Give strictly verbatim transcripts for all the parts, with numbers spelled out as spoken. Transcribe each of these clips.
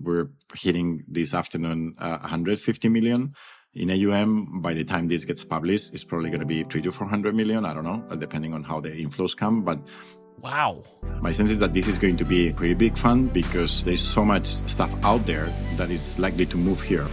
we're hitting this afternoon uh, one hundred fifty million in A U M. By the time this gets published, it's probably going to be three to four hundred million. I don't know, depending on how the inflows come. But wow, my sense is that this is going to be a pretty big fund because there's so much stuff out there that is likely to move here.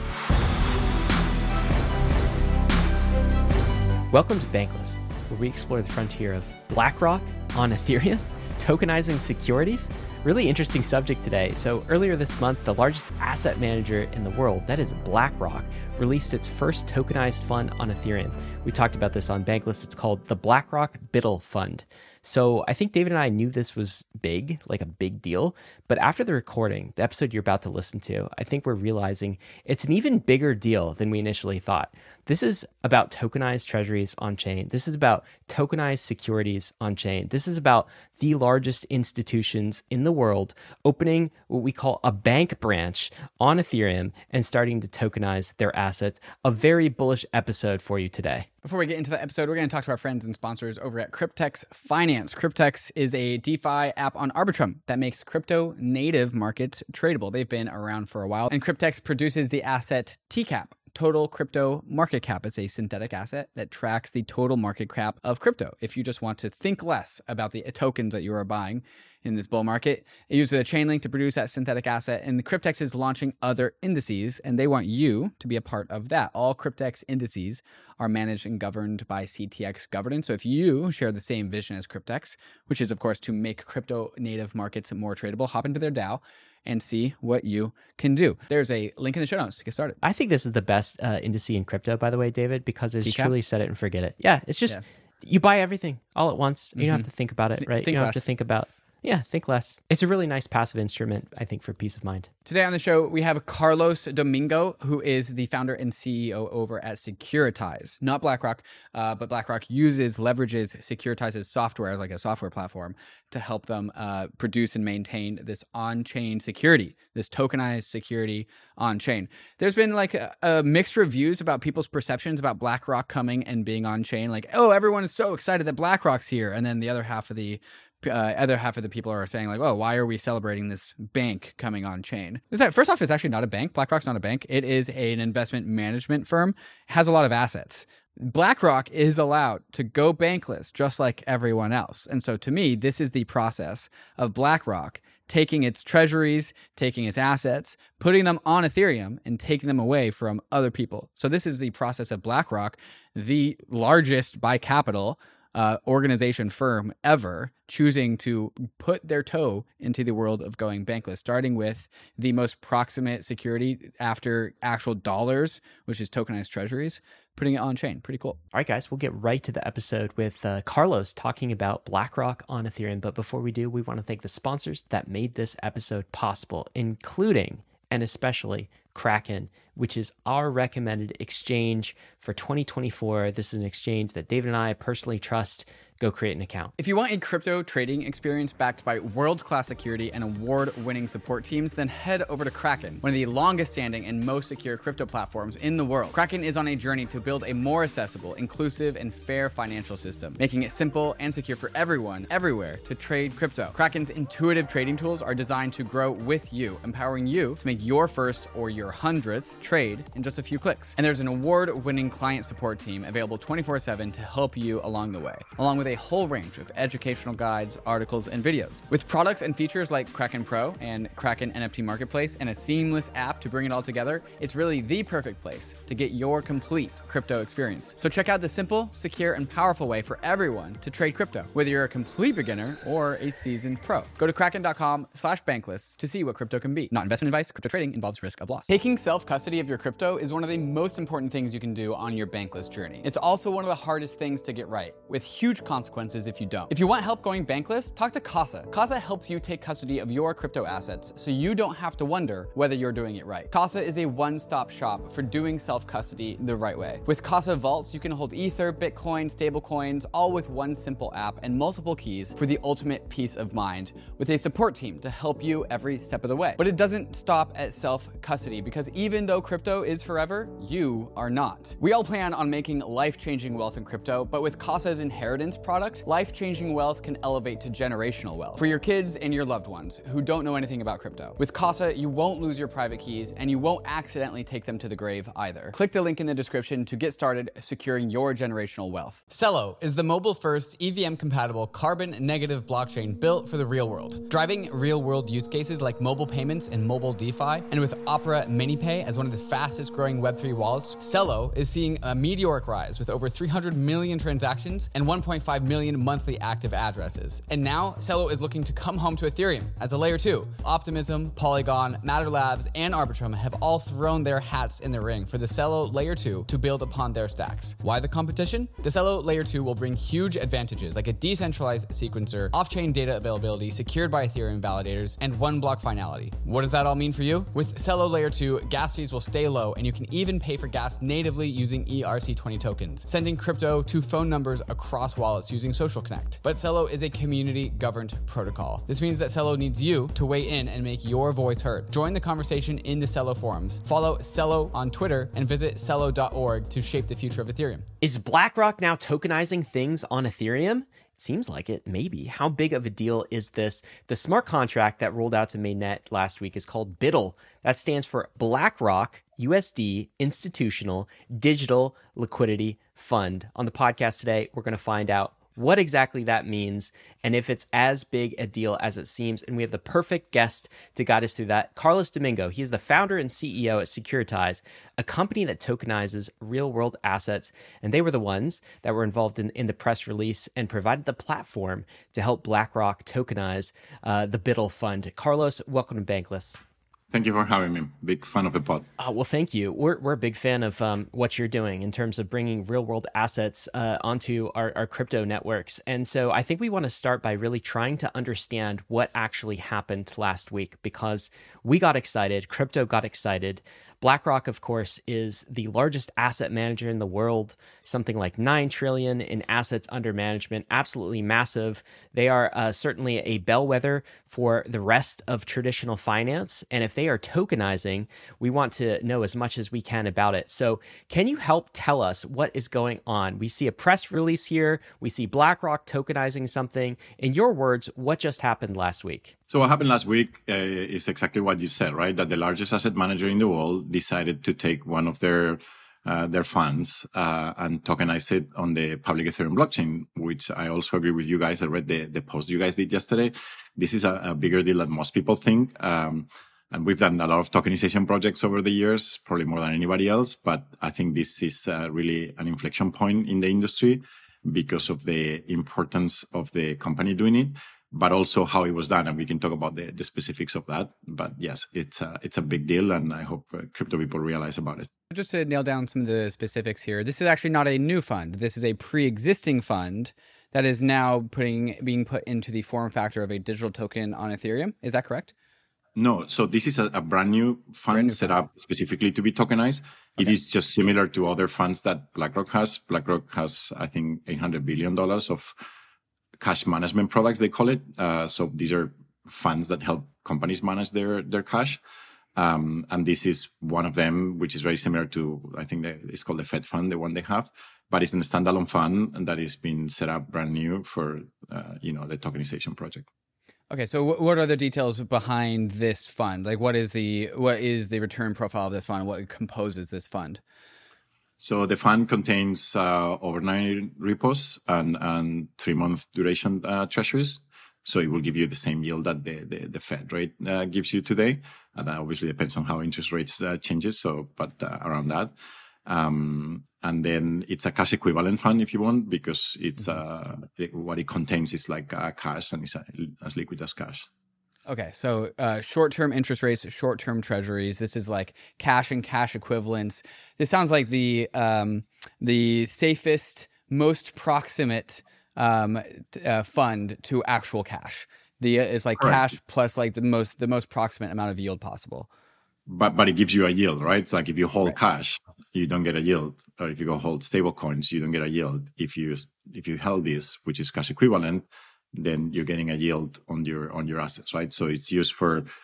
Welcome to Bankless, where we explore the frontier of BlackRock on Ethereum, tokenizing securities. Really interesting subject today. So earlier this month, the largest asset manager in the world, that is BlackRock, released its first tokenized fund on Ethereum. We talked about this on Bankless. It's called the BlackRock BUIDL Fund. So I think David and I knew this was big, like a big deal. But after the recording, the episode you're about to listen to, I think we're realizing it's an even bigger deal than we initially thought. This is about tokenized treasuries on chain. This is about tokenized securities on chain. This is about the largest institutions in the world opening what we call a bank branch on Ethereum and starting to tokenize their assets. A very bullish episode for you today. Before we get into the episode, we're going to talk to our friends and sponsors over at Cryptex Finance. Cryptex is a DeFi app on Arbitrum that makes crypto native markets tradable. They've been around for a while, and Cryptex produces the asset T CAP. Total Crypto Market Cap is a synthetic asset that tracks the total market cap of crypto. If you just want to think less about the tokens that you are buying in this bull market, it uses a chain link to produce that synthetic asset, and the Cryptex is launching other indices, and they want you to be a part of that. All Cryptex indices are managed and governed by C T X governance. So if you share the same vision as Cryptex, which is, of course, to make crypto native markets more tradable, hop into their DAO and see what you can do. There's a link in the show notes to get started. I think this is the best uh, indice in crypto, by the way, David, because it's T CAP? truly set it and forget it. Yeah, it's just, yeah. You buy everything all at once. You mm-hmm. don't have to think about it, Th- right? Think you don't less. have to think about, yeah, think less. It's a really nice passive instrument, I think, for peace of mind. Today on the show, we have Carlos Domingo, who is the founder and C E O over at Securitize. Not BlackRock, uh, but BlackRock uses, leverages Securitize's software, like a software platform, to help them uh, produce and maintain this on-chain security, this tokenized security on-chain. There's been like a, a mixed reviews about people's perceptions about BlackRock coming and being on-chain. Like, oh, everyone is so excited that BlackRock's here. And then the other half of the Uh, other half of the people are saying like, oh, why are we celebrating this bank coming on chain? First off, it's actually not a bank. BlackRock's not a bank. It is an investment management firm. It has a lot of assets. BlackRock is allowed to go bankless just like everyone else. And so to me, this is the process of BlackRock taking its treasuries, taking its assets, putting them on Ethereum and taking them away from other people. So this is the process of BlackRock, the largest by capital Uh, organization firm ever, choosing to put their toe into the world of going bankless, starting with the most proximate security after actual dollars, which is tokenized treasuries, putting it on chain. Pretty cool. All right, guys, we'll get right to the episode with uh, Carlos talking about BlackRock on Ethereum. But before we do, we want to thank the sponsors that made this episode possible, including and especially Kraken, which is our recommended exchange for twenty twenty-four. This is an exchange that David and I personally trust. Go create an account. If you want a crypto trading experience backed by world-class security and award-winning support teams, then head over to Kraken, one of the longest-standing and most secure crypto platforms in the world. Kraken is on a journey to build a more accessible, inclusive, and fair financial system, making it simple and secure for everyone, everywhere, to trade crypto. Kraken's intuitive trading tools are designed to grow with you, empowering you to make your first or your hundredth trade in just a few clicks. And there's an award-winning client support team available twenty-four seven to help you along the way, along with a whole range of educational guides, articles, and videos. With products and features like Kraken Pro and Kraken N F T Marketplace and a seamless app to bring it all together, it's really the perfect place to get your complete crypto experience. So check out the simple, secure, and powerful way for everyone to trade crypto, whether you're a complete beginner or a seasoned pro. Go to kraken.com slash bankless to see what crypto can be. Not investment advice. Crypto trading involves risk of loss. Taking self-custody of your crypto is one of the most important things you can do on your bankless journey. It's also one of the hardest things to get right, with huge consequences if you don't. If you want help going bankless, talk to Casa. Casa helps you take custody of your crypto assets so you don't have to wonder whether you're doing it right. Casa is a one-stop shop for doing self-custody the right way. With Casa Vaults, you can hold Ether, Bitcoin, stablecoins, all with one simple app and multiple keys for the ultimate peace of mind, with a support team to help you every step of the way. But it doesn't stop at self-custody, because even though crypto is forever, you are not. We all plan on making life-changing wealth in crypto, but with Casa's inheritance product, life-changing wealth can elevate to generational wealth for your kids and your loved ones who don't know anything about crypto. With Casa, you won't lose your private keys and you won't accidentally take them to the grave either. Click the link in the description to get started securing your generational wealth. Celo is the mobile-first E V M-compatible carbon-negative blockchain built for the real world, driving real-world use cases like mobile payments and mobile DeFi. And with Opera MiniPay as one of the fastest-growing Web three wallets, Celo is seeing a meteoric rise with over three hundred million transactions and one point five million monthly active addresses. And now, Celo is looking to come home to Ethereum as a layer two. Optimism, Polygon, Matter Labs, and Arbitrum have all thrown their hats in the ring for the Celo layer two to build upon their stacks. Why the competition? The Celo layer two will bring huge advantages like a decentralized sequencer, off-chain data availability secured by Ethereum validators, and one block finality. What does that all mean for you? With Celo layer two, gas fees will stay low and you can even pay for gas natively using E R C twenty tokens, sending crypto to phone numbers across wallets using Social Connect. But Celo is a community-governed protocol. This means that Celo needs you to weigh in and make your voice heard. Join the conversation in the Celo forums. Follow Celo on Twitter and visit celo dot org to shape the future of Ethereum. Is BlackRock now tokenizing things on Ethereum? Seems like it, maybe. How big of a deal is this? The smart contract that rolled out to mainnet last week is called BUIDL. That stands for BlackRock U S D Institutional Digital Liquidity Fund. On the podcast today, we're going to find out what exactly that means and if it's as big a deal as it seems. And we have the perfect guest to guide us through that. Carlos Domingo. He's the founder and C E O at Securitize, a company that tokenizes real-world assets. And they were the ones that were involved in, in the press release and provided the platform to help BlackRock tokenize uh, the BUIDL fund. Carlos, welcome to Bankless. Thank you for having me. Big fan of the pod. Uh, well, thank you. We're we're a big fan of um, what you're doing in terms of bringing real world assets uh, onto our, our crypto networks. And so I think we want to start by really trying to understand what actually happened last week, because we got excited. Crypto got excited. BlackRock, of course, is the largest asset manager in the world, something like nine trillion dollars in assets under management, absolutely massive. They are uh, certainly a bellwether for the rest of traditional finance. And if they are tokenizing, we want to know as much as we can about it. So can you help tell us what is going on? We see a press release here. We see BlackRock tokenizing something. In your words, what just happened last week? So what happened last week uh, is exactly what you said, right? That the largest asset manager in the world decided to take one of their uh, their funds uh, and tokenize it on the public Ethereum blockchain, which I also agree with you guys. I read the, the post you guys did yesterday. This is a, a bigger deal than most people think. Um, and we've done a lot of tokenization projects over the years, probably more than anybody else. But I think this is uh, really an inflection point in the industry because of the importance of the company doing it, but also how it was done. And we can talk about the, the specifics of that. But yes, it's a, it's a big deal, and I hope uh, crypto people realize about it. Just to nail down some of the specifics here, this is actually not a new fund. This is a pre-existing fund that is now putting being put into the form factor of a digital token on Ethereum. Is that correct? No. So this is a, a brand new fund brand new set fund. up specifically to be tokenized. Okay. It is just similar to other funds that BlackRock has. BlackRock has, I think, eight hundred billion dollars of cash management products, they call it. Uh, so these are funds that help companies manage their, their cash. Um, and this is one of them, which is very similar to, I think it's called the Fed Fund, the one they have. But it's a standalone fund that is being set up brand new for, uh, you know, the tokenization project. Okay, so what are the details behind this fund? Like, what is the what is the return profile of this fund? What composes this fund? So the fund contains uh, overnight repos and, and three-month duration uh, treasuries. So it will give you the same yield that the, the, the Fed rate uh, gives you today. And that obviously depends on how interest rates uh, changes. So, but uh, around that. Um, and then it's a cash equivalent fund if you want, because it's uh, it, what it contains is like uh, cash, and it's uh, as liquid as cash. Okay, so uh, short-term interest rates, short-term treasuries. This is like cash and cash equivalents. This sounds like the um, the safest, most proximate um, uh, fund to actual cash. The uh, it's like Correct. Cash plus like the most the most proximate amount of yield possible. But but it gives you a yield, right? It's like if you hold right. cash, you don't get a yield, or if you go hold stable coins, you don't get a yield. If you if you held this, which is cash equivalent, then you're getting a yield on your on your assets, right? So it's used for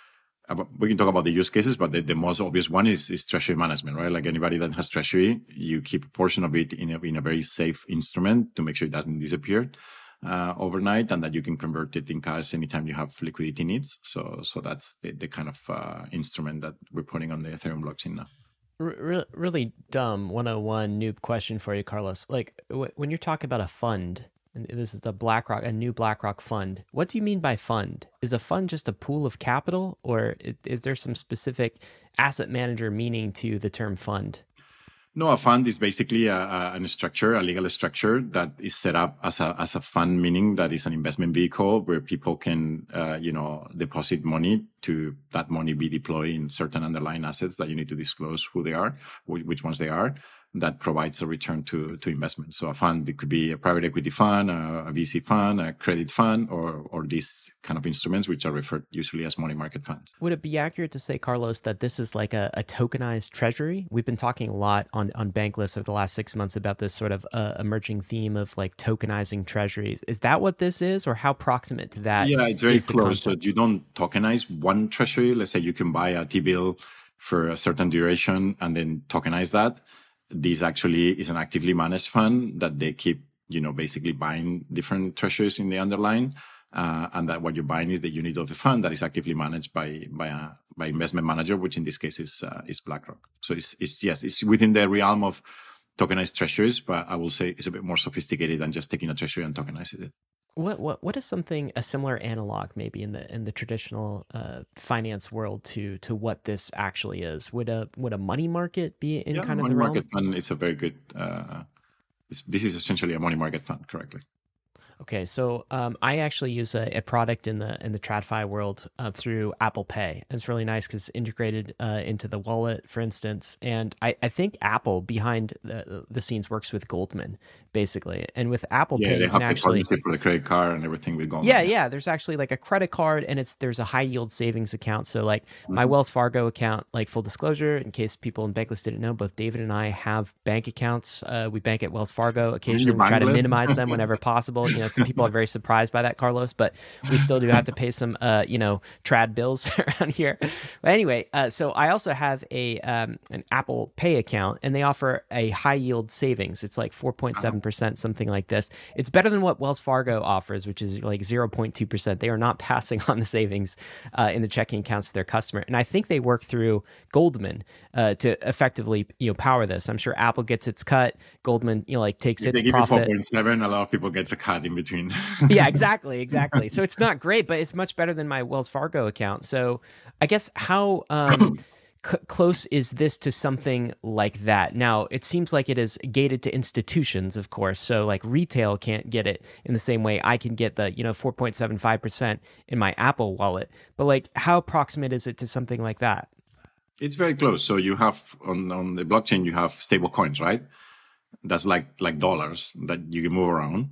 about, we can talk about the use cases, but the, the most obvious one is, is treasury management, right? Like anybody that has treasury, you keep a portion of it in a, in a very safe instrument to make sure it doesn't disappear uh, overnight, and that you can convert it in cash anytime you have liquidity needs. So, so that's the, the kind of uh, instrument that we're putting on the Ethereum blockchain now. Re- really dumb one oh one noob question for you, Carlos. Like w- when you're talking about a fund, and this is a BlackRock, a new BlackRock fund. What do you mean by fund? Is a fund just a pool of capital, or is there some specific asset manager meaning to the term fund? No, a fund is basically a, a, a structure, a legal structure that is set up as a as a fund, meaning that is an investment vehicle where people can, uh, you know, deposit money to that money be deployed in certain underlying assets that you need to disclose who they are, which ones they are. That provides a return to, to investment. So a fund, it could be a private equity fund, a, a V C fund, a credit fund, or or these kind of instruments, which are referred usually as money market funds. Would it be accurate to say, Carlos, that this is like a, a tokenized treasury? We've been talking a lot on, on Bankless over the last six months about this sort of uh, emerging theme of like tokenizing treasuries. Is that what this is, or how proximate to that? Yeah, it's very close. So you don't tokenize one treasury. Let's say you can buy a T-bill for a certain duration and then tokenize that. This actually is an actively managed fund that they keep, you know, basically buying different treasuries in the underlying, uh, and that what you're buying is the unit of the fund that is actively managed by by a by investment manager, which in this case is uh, is BlackRock. So it's it's yes, it's within the realm of tokenized treasuries, but I will say it's a bit more sophisticated than just taking a treasury and tokenizing it. What what what is something a similar analog maybe in the in the traditional uh, finance world to to what this actually is? Would a would a money market be in yeah, kind of money the realm? market fund? It's a very good. Uh, this is essentially a money market fund, correctly. Okay, so um, I actually use a, a product in the in the TradFi world uh, through Apple Pay. It's really nice because it's integrated uh, into the wallet, for instance. And I, I think Apple behind the, the scenes works with Goldman, basically. And with Apple yeah, Pay, they you have can the actually partnership for the credit card and everything with Goldman. Yeah, yeah. There's actually like a credit card, and it's there's a high yield savings account. So like mm-hmm. my Wells Fargo account, like full disclosure, in case people in Bankless didn't know, both David and I have bank accounts. Uh, we bank at Wells Fargo. Occasionally, we try to minimize them whenever possible. You know, some people are very surprised by that, Carlos, but we still do have to pay some, uh, you know, trad bills around here. But anyway, uh, so I also have a um, an Apple Pay account, and they offer a high yield savings. It's like four point seven percent, something like this. It's better than what Wells Fargo offers, which is like zero point two percent. They are not passing on the savings uh, in the checking accounts to their customer. And I think they work through Goldman uh, to effectively, you know, power this. I'm sure Apple gets its cut. Goldman, you know, like takes if its they give profit. four point seven, a lot of people get a cut in between. Yeah, exactly, exactly. So it's not great, but it's much better than my Wells Fargo account. So I guess how um, c- close is this to something like that? Now, it seems like it is gated to institutions, of course. So like retail can't get it in the same way I can get the, you know, four point seven five percent in my Apple wallet. But like how proximate is it to something like that? It's very close. So you have on, on the blockchain, you have stable coins, right? That's like like dollars that you can move around.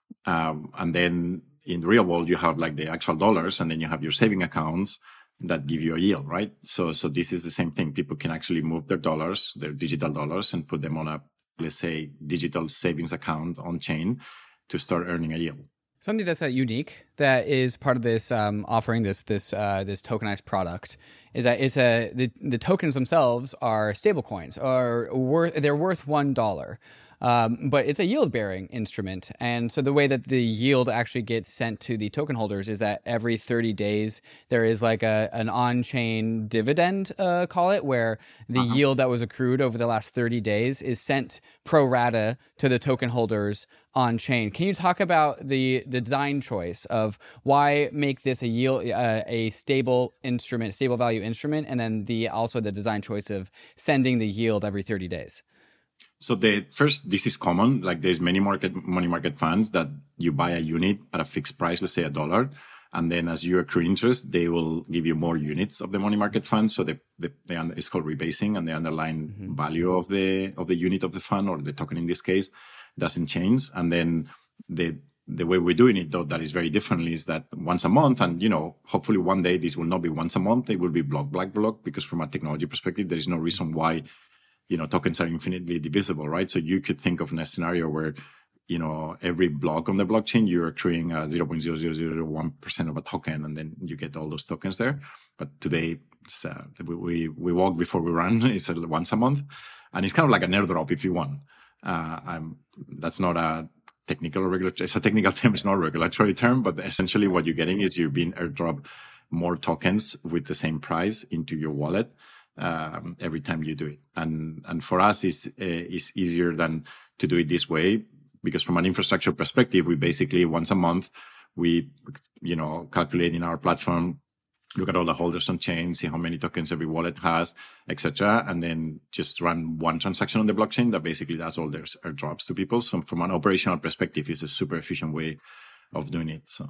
Um, and then in the real world, you have like the actual dollars, and then you have your saving accounts that give you a yield, right? So, so this is the same thing. People can actually move their dollars, their digital dollars, and put them on a, let's say, digital savings account on chain to start earning a yield. Something that's uh, unique that is part of this um, offering, this this uh, this tokenized product, is that it's a the, the tokens themselves are stable coins, are worth they're worth one dollar. Um, but it's a yield-bearing instrument. And so the way that the yield actually gets sent to the token holders is that every thirty days, there is like a an on-chain dividend, uh, call it, where the uh-huh. yield that was accrued over the last thirty days is sent pro rata to the token holders on-chain. Can you talk about the, the design choice of why make this a yield, uh, a stable instrument, stable value instrument, and then the also the design choice of sending the yield every thirty days? So the first, this is common. Like there's many market money market funds that you buy a unit at a fixed price, let's say a dollar, and then as you accrue interest, they will give you more units of the money market fund. So the, the, the it's called rebasing, and the underlying mm-hmm. value of the of the unit of the fund, or the token in this case, doesn't change. And then the the way we're doing it, though, that is very differently, is that once a month, and you know, hopefully one day this will not be once a month, it will be block, black block, because from a technology perspective, there is no reason why. You know, tokens are infinitely divisible, right? So you could think of a scenario where you know, every block on the blockchain, you're accruing uh, zero point zero zero zero one percent of a token, and then you get all those tokens there. But today, it's, uh, we, we walk before we run. It's uh, once a month. And it's kind of like an airdrop if you want. Uh, I'm, that's not a technical or regulatory, it's a technical term, it's not a regulatory term, but essentially what you're getting is you're being airdrop more tokens with the same price into your wallet um, every time you do it. And and for us, it's, uh, it's easier than to do it this way, because from an infrastructure perspective, we basically once a month, we, you know, calculate in our platform, look at all the holders on chain, see how many tokens every wallet has, et cetera, and then just run one transaction on the blockchain that basically does all their airdrops to people. So from an operational perspective, it's a super efficient way of doing it. So.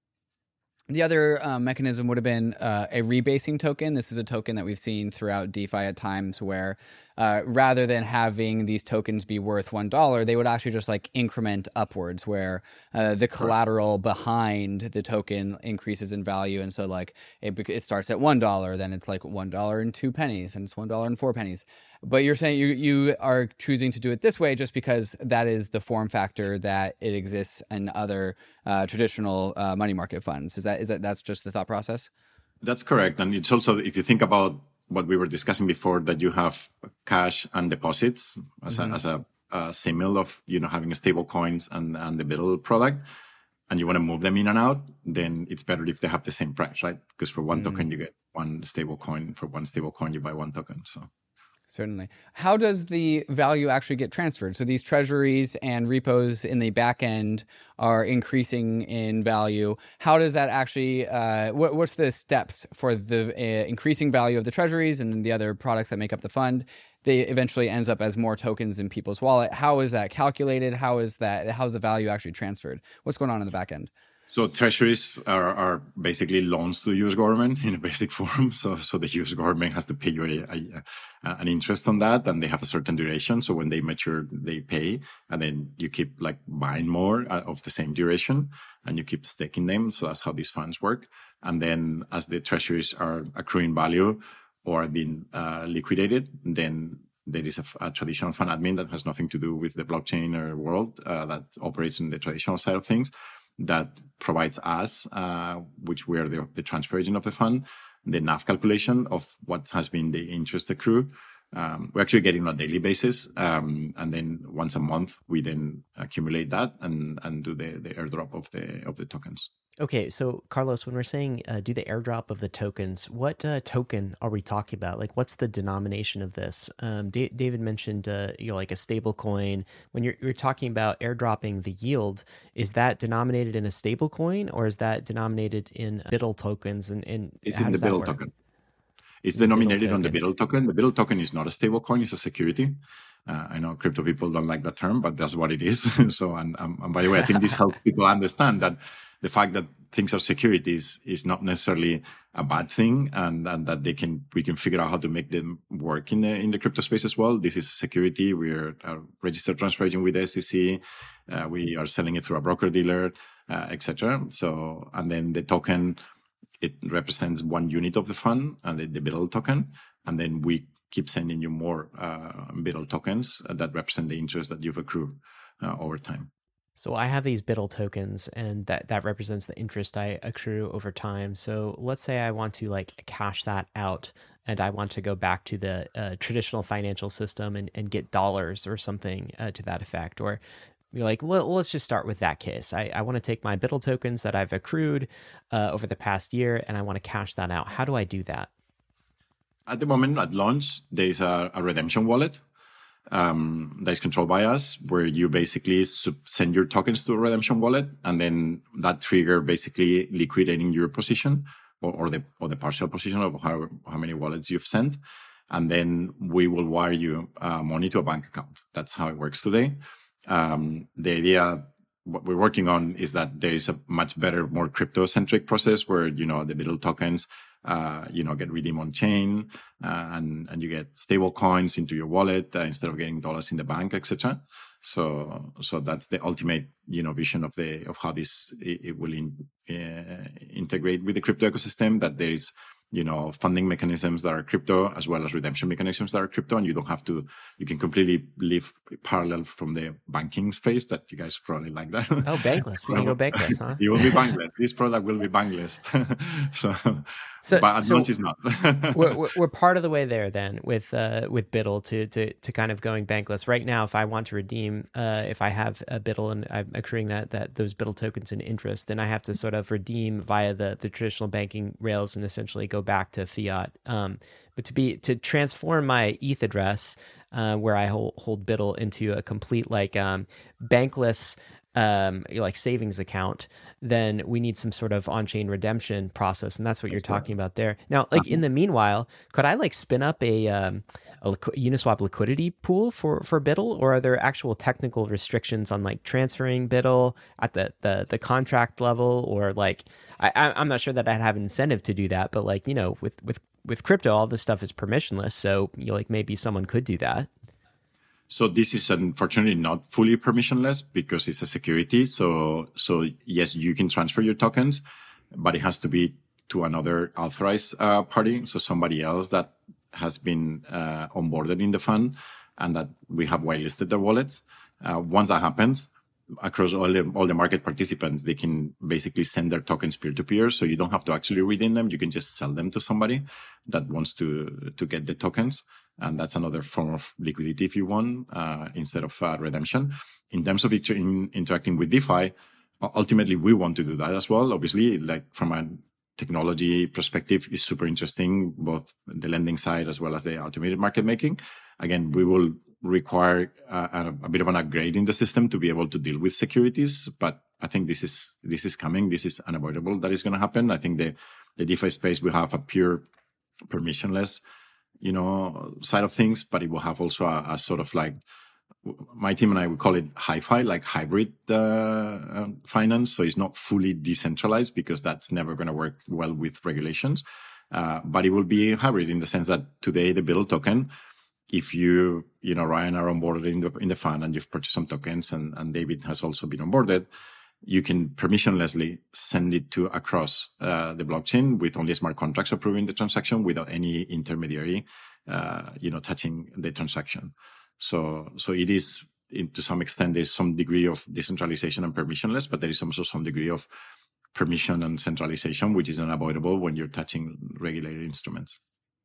The other uh, mechanism would have been uh, a rebasing token. This is a token that we've seen throughout DeFi at times where uh, rather than having these tokens be worth one dollar, they would actually just like increment upwards where uh, the collateral behind the token increases in value. And so like it, it starts at one dollar, then it's like one dollar and two pennies, and it's one dollar and four pennies. But you're saying you you are choosing to do it this way just because that is the form factor that it exists in other uh, traditional uh, money market funds. Is that is that that's just the thought process? That's correct. And it's also, if you think about what we were discussing before, that you have cash and deposits as mm-hmm. a, as a, a symbol of, you know, having stable coins and, and the BUIDL product, and you want to move them in and out, then it's better if they have the same price, right? Because for one mm-hmm. token, you get one stable coin. For one stable coin, you buy one token. So. Certainly. How does the value actually get transferred? So these treasuries and repos in the back end are increasing in value. How does that actually, uh, what, what's the steps for the uh, increasing value of the treasuries and the other products that make up the fund? They eventually ends up as more tokens in people's wallet. How is that calculated? How is that, how is the value actually transferred? What's going on in the back end? So treasuries are, are basically loans to the U S government in a basic form. So, so the U S government has to pay you a, a, a, an interest on that, and they have a certain duration. So when they mature, they pay, and then you keep like buying more of the same duration, and you keep staking them. So that's how these funds work. And then as the treasuries are accruing value or are being uh, liquidated, then there is a, a traditional fund admin that has nothing to do with the blockchain or world uh, that operates in the traditional side of things, that provides us, uh, which we are the, the transfer agent of the fund, the N A V calculation of what has been the interest accrued. Um, we're actually getting on a daily basis. Um, and then once a month, we then accumulate that and, and do the, the airdrop of the, of the tokens. Okay, so Carlos, when we're saying uh, do the airdrop of the tokens, what uh, token are we talking about? Like, what's the denomination of this? Um, D- David mentioned, uh, you know, like a stable coin. When you're, you're talking about airdropping the yield, is that denominated in a stable coin, or is that denominated in BUIDL tokens? And, and it's how in the does that BUIDL work? token. It's, It's denominated BUIDL on the BUIDL token. The BUIDL token is not a stable coin; it's a security. Uh, I know crypto people don't like that term, but that's what it is. so, and, um, and by the way, I think this helps people understand that the fact that things are securities is not necessarily a bad thing, and, and that they can we can figure out how to make them work in the in the crypto space as well. This is a security. We are a registered transfer agent with the S E C. Uh, we are selling it through a broker dealer, uh, et cetera. So, and then the token, it represents one unit of the fund, and the, the BUIDL token, and then we keep sending you more uh, BUIDL tokens that represent the interest that you've accrued uh, over time. So I have these BUIDL tokens, and that, that represents the interest I accrue over time. So let's say I want to like cash that out, and I want to go back to the uh, traditional financial system and, and get dollars or something uh, to that effect. Or you're like, well, let's just start with that case. I, I want to take my BUIDL tokens that I've accrued uh, over the past year, and I want to cash that out. How do I do that? At the moment, at launch, there is a, a redemption wallet um, that is controlled by us, where you basically sub- send your tokens to a redemption wallet, and then that trigger basically liquidating your position or, or the or the partial position of how, how many wallets you've sent. And then we will wire you uh, money to a bank account. That's how it works today. Um, the idea, what we're working on is that there is a much better, more crypto-centric process where, you know, the BUIDL tokens Uh, you know, get redeemed on chain, uh, and and you get stable coins into your wallet uh, instead of getting dollars in the bank, et cetera. So, so that's the ultimate, you know, vision of the of how this it, it will in, uh, integrate with the crypto ecosystem. That there is you know, funding mechanisms that are crypto as well as redemption mechanisms that are crypto. And you don't have to, you can completely live parallel from the banking space that you guys probably like that. Oh, bankless. We can go bankless, huh? You will be bankless. This product will be bankless. so, so, but at so launch it's not. we're, we're, we're part of the way there then with, uh, with Biddle to, to, to kind of going bankless. Right now, if I want to redeem, uh, if I have a Biddle and I'm accruing that, that those Biddle tokens in interest, then I have to sort of redeem via the, the traditional banking rails and essentially go back to fiat. Um, but to be to transform my E T H address, uh, where I hold, hold Biddle into a complete like um, bankless um, like savings account, then we need some sort of on-chain redemption process, and that's what you're talking about there. Now, like in the meanwhile, could I like spin up a, um, a liqu- Uniswap liquidity pool for for Biddle, or are there actual technical restrictions on like transferring Biddle at the the, the contract level, or like I, I'm not sure that I'd have an incentive to do that, but like you know with with with crypto, all this stuff is permissionless, so you know, like maybe someone could do that. So this is unfortunately not fully permissionless because it's a security. So, so yes, you can transfer your tokens, but it has to be to another authorized uh, party. So somebody else that has been uh, onboarded in the fund and that we have whitelisted their wallets. Uh, once that happens, across all the, all the market participants, they can basically send their tokens peer-to-peer. So you don't have to actually redeem them. You can just sell them to somebody that wants to, to get the tokens. And that's another form of liquidity if you want, uh, instead of uh, redemption. In terms of inter- in interacting with DeFi, ultimately we want to do that as well. Obviously, like from a technology perspective, is super interesting, both the lending side as well as the automated market making. Again, we will require a, a bit of an upgrade in the system to be able to deal with securities, but I think this is this is coming. This is unavoidable. That is going to happen. I think the the DeFi space will have a pure permissionless, you know, side of things, but it will have also a, a sort of like, my team and I would call it hi-fi, like hybrid uh, uh, finance. So it's not fully decentralized because that's never going to work well with regulations. Uh, but it will be hybrid in the sense that today the Biddle token, if you, you know, Ryan are onboarded in the in the fund and you've purchased some tokens, and, and David has also been onboarded, you can permissionlessly send it to across uh, the blockchain with only smart contracts approving the transaction without any intermediary, uh, you know, touching the transaction. So, so it is, in, to some extent, there's some degree of decentralization and permissionless, but there is also some degree of permission and centralization, which is unavoidable when you're touching regulated instruments.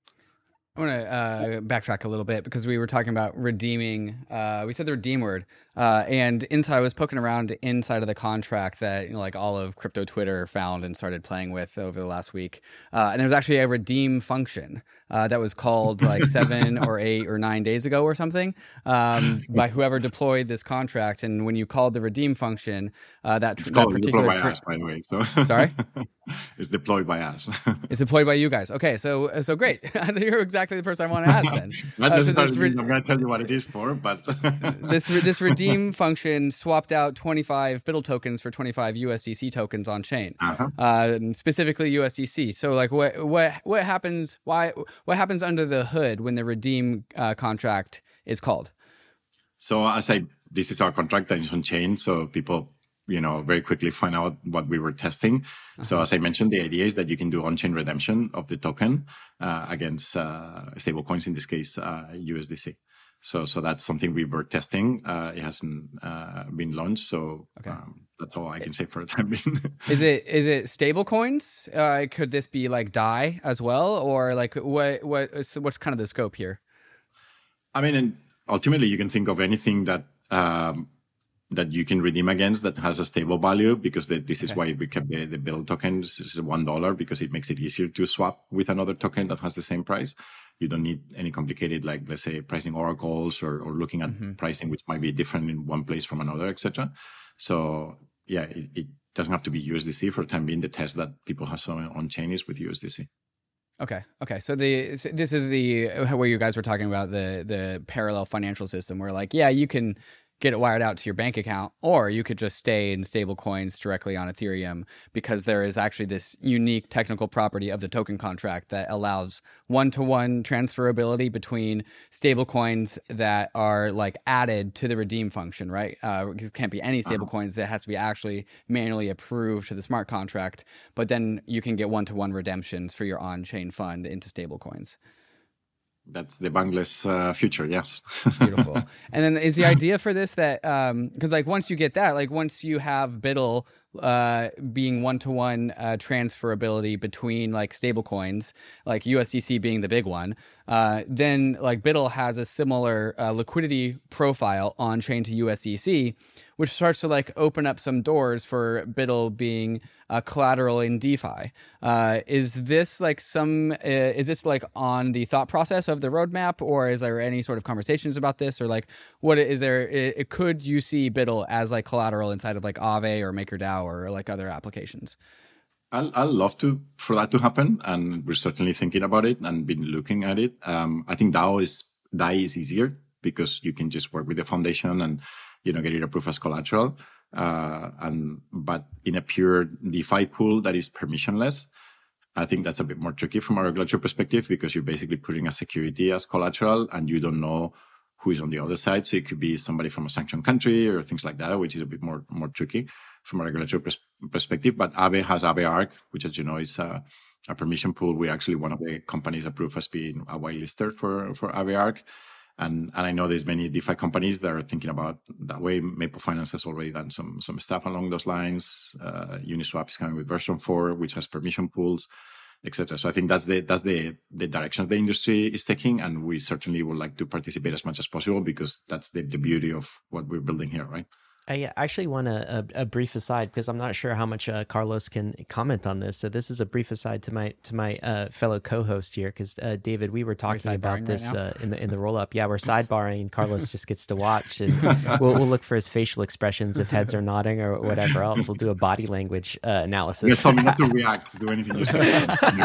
I want to uh, backtrack a little bit because we were talking about redeeming. Uh, we said the redeem word, uh, and inside I was poking around inside of the contract that you know, like all of crypto Twitter found and started playing with over the last week. Uh, and there was actually a redeem function uh, that was called like seven or eight or nine days ago or something um, by whoever deployed this contract. And when you called the redeem function, uh, that, it's that called particular deployed by tri- us, by the way. So. Sorry. It's deployed by us. It's deployed by you guys. Okay, so so great. You're exactly the person I want to ask then. Not Uh, so necessarily this re- means I'm going to tell you what it is for, but this re- this redeem function swapped out twenty-five Biddle tokens for twenty-five U S D C tokens on chain, uh-huh. uh, specifically U S D C. So like what what what happens? Why what happens under the hood when the redeem uh, contract is called? So as I, this is our contract that is on chain, so people, you know, very quickly find out what we were testing. Uh-huh. So as I mentioned, the idea is that you can do on-chain redemption of the token uh, against uh, stablecoins, in this case, uh, U S D C. So so that's something we were testing. Uh, it hasn't uh, been launched, so okay. um, that's all I can say for the time being. Is it is it stable coins? Uh, could this be like D A I as well, or like what what what's kind of the scope here? I mean, and ultimately, you can think of anything that um, that you can redeem against that has a stable value, because the, this is okay. why we kept the, the Biddle token is one dollar, because it makes it easier to swap with another token that has the same price. You don't need any complicated, like, let's say, pricing oracles or, or looking at mm-hmm. pricing, which might be different in one place from another, et cetera. So, yeah, it, it doesn't have to be U S D C for the time being. The test that people have on chain is with U S D C. Okay. Okay. So the this is the where you guys were talking about the the parallel financial system, where like, yeah, you can get it wired out to your bank account, or you could just stay in stable coins directly on Ethereum, because there is actually this unique technical property of the token contract that allows one-to-one transferability between stable coins that are like added to the redeem function, right? Uh, because it can't be any stable coins, that has to be actually manually approved to the smart contract, but then you can get one-to-one redemptions for your on-chain fund into stable coins. That's the bankless uh, future, yes. Beautiful. And then is the idea for this that, um, because like once you get that, like once you have BUIDL uh, being one-to-one uh, transferability between like stable coins, like U S D C being the big one, uh, then like BUIDL has a similar uh, liquidity profile on chain to U S D C, which starts to like open up some doors for BUIDL being uh, collateral in DeFi. Uh, is this like some, uh, is this like on the thought process of the roadmap, or is there any sort of conversations about this, or like what is there, it, it, could you see BUIDL as like collateral inside of like Aave or MakerDAO or like other applications? I'll, I'll love to for that to happen, and we're certainly thinking about it and been looking at it. Um, I think DAO is D A I is easier because you can just work with the foundation and you know get it approved as collateral. Uh, and but in a pure DeFi pool that is permissionless, I think that's a bit more tricky from a regulatory perspective, because you're basically putting a security as collateral and you don't know who is on the other side. So it could be somebody from a sanctioned country or things like that, which is a bit more more tricky from a regulatory pers- perspective. But Aave has Aave Arc, which, as you know, is a, a permission pool. We actually one of the companies approved as being a whitelister for for Aave Arc. And and I know there's many DeFi companies that are thinking about that way. Maple Finance has already done some some stuff along those lines. Uh, Uniswap is coming with version four, which has permission pools, et cetera. So I think that's the that's the the direction the industry is taking, and we certainly would like to participate as much as possible, because that's the, the beauty of what we're building here, right? I actually want a, a, a brief aside, because I'm not sure how much uh, Carlos can comment on this. So this is a brief aside to my to my uh, fellow co-host here, because uh, David, we were talking about this right uh, in the in the roll up. Yeah, we're sidebarring, and Carlos just gets to watch, and we'll we'll look for his facial expressions if heads are nodding or whatever else. We'll do a body language uh, analysis. Yes, tell me not to react to do anything you say.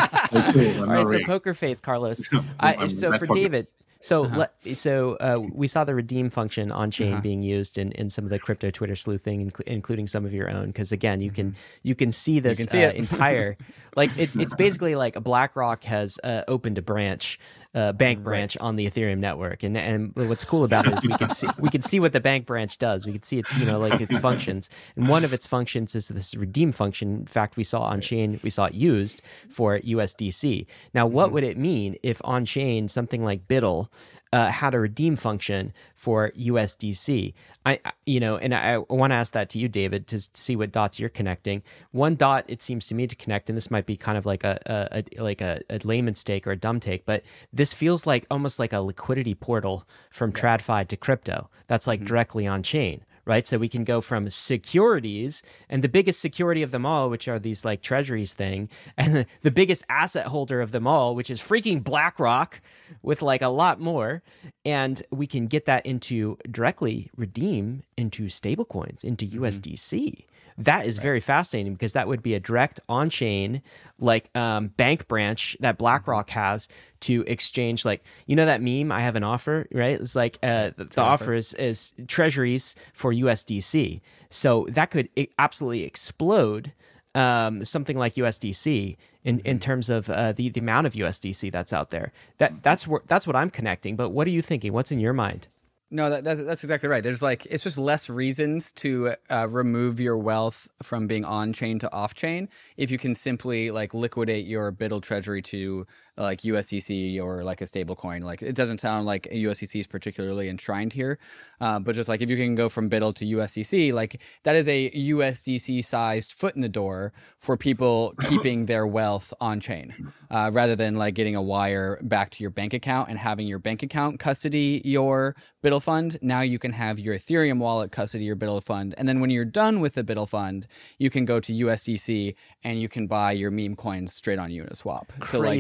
Okay, all right, so poker face, Carlos. I, so for David. So uh-huh. let, so uh, we saw the redeem function on chain uh-huh. being used in, in some of the crypto Twitter sleuthing, inc- including some of your own. Because again, you can you can see this can see uh, entire like it, it's basically like BlackRock has uh, opened a branch. Uh, bank branch right. on the Ethereum network, and and what's cool about it is we can see we can see what the bank branch does. We can see its you know like its functions, and one of its functions is this redeem function. In fact, we saw on chain we saw it used for U S D C. Now, what mm-hmm. would it mean if on chain something like BUIDL uh, had a redeem function for U S D C? I, you know, and I want to ask that to you, David, to see what dots you're connecting. One dot, it seems to me to connect, and this might be kind of like a, a, a like a, a layman's take or a dumb take, but this feels like almost like a liquidity portal from yeah. TradFi to crypto. That's like mm-hmm. directly on chain. Right. So we can go from securities, and the biggest security of them all, which are these like treasuries thing, and the, the biggest asset holder of them all, which is freaking BlackRock with like a lot more. And we can get that into directly redeem into stablecoins, into mm-hmm. U S D C. That is right. very fascinating, because that would be a direct on-chain like um, bank branch that BlackRock has to exchange. Like, you know that meme, I have an offer, right? It's like uh, the, the offer is, is treasuries for U S D C. So that could absolutely explode um, something like U S D C in, in terms of uh, the, the amount of U S D C that's out there. That that's wh- that's what I'm connecting. But what are you thinking? What's in your mind? No, that, that, that's exactly right. There's like, it's just less reasons to uh, remove your wealth from being on-chain to off-chain if you can simply like liquidate your BUIDL treasury to uh, like U S D C or like a stable coin. Like, it doesn't sound like U S D C is particularly enshrined here, uh, but just like if you can go from BUIDL to U S D C, like that is a U S D C-sized foot in the door for people keeping their wealth on-chain, uh, rather than like getting a wire back to your bank account and having your bank account custody your BUIDL fund. Now you can have your Ethereum wallet custody your BUIDL fund, and then when you're done with the BUIDL fund, you can go to U S D C and you can buy your meme coins straight on Uniswap. Crazy. So like you're at,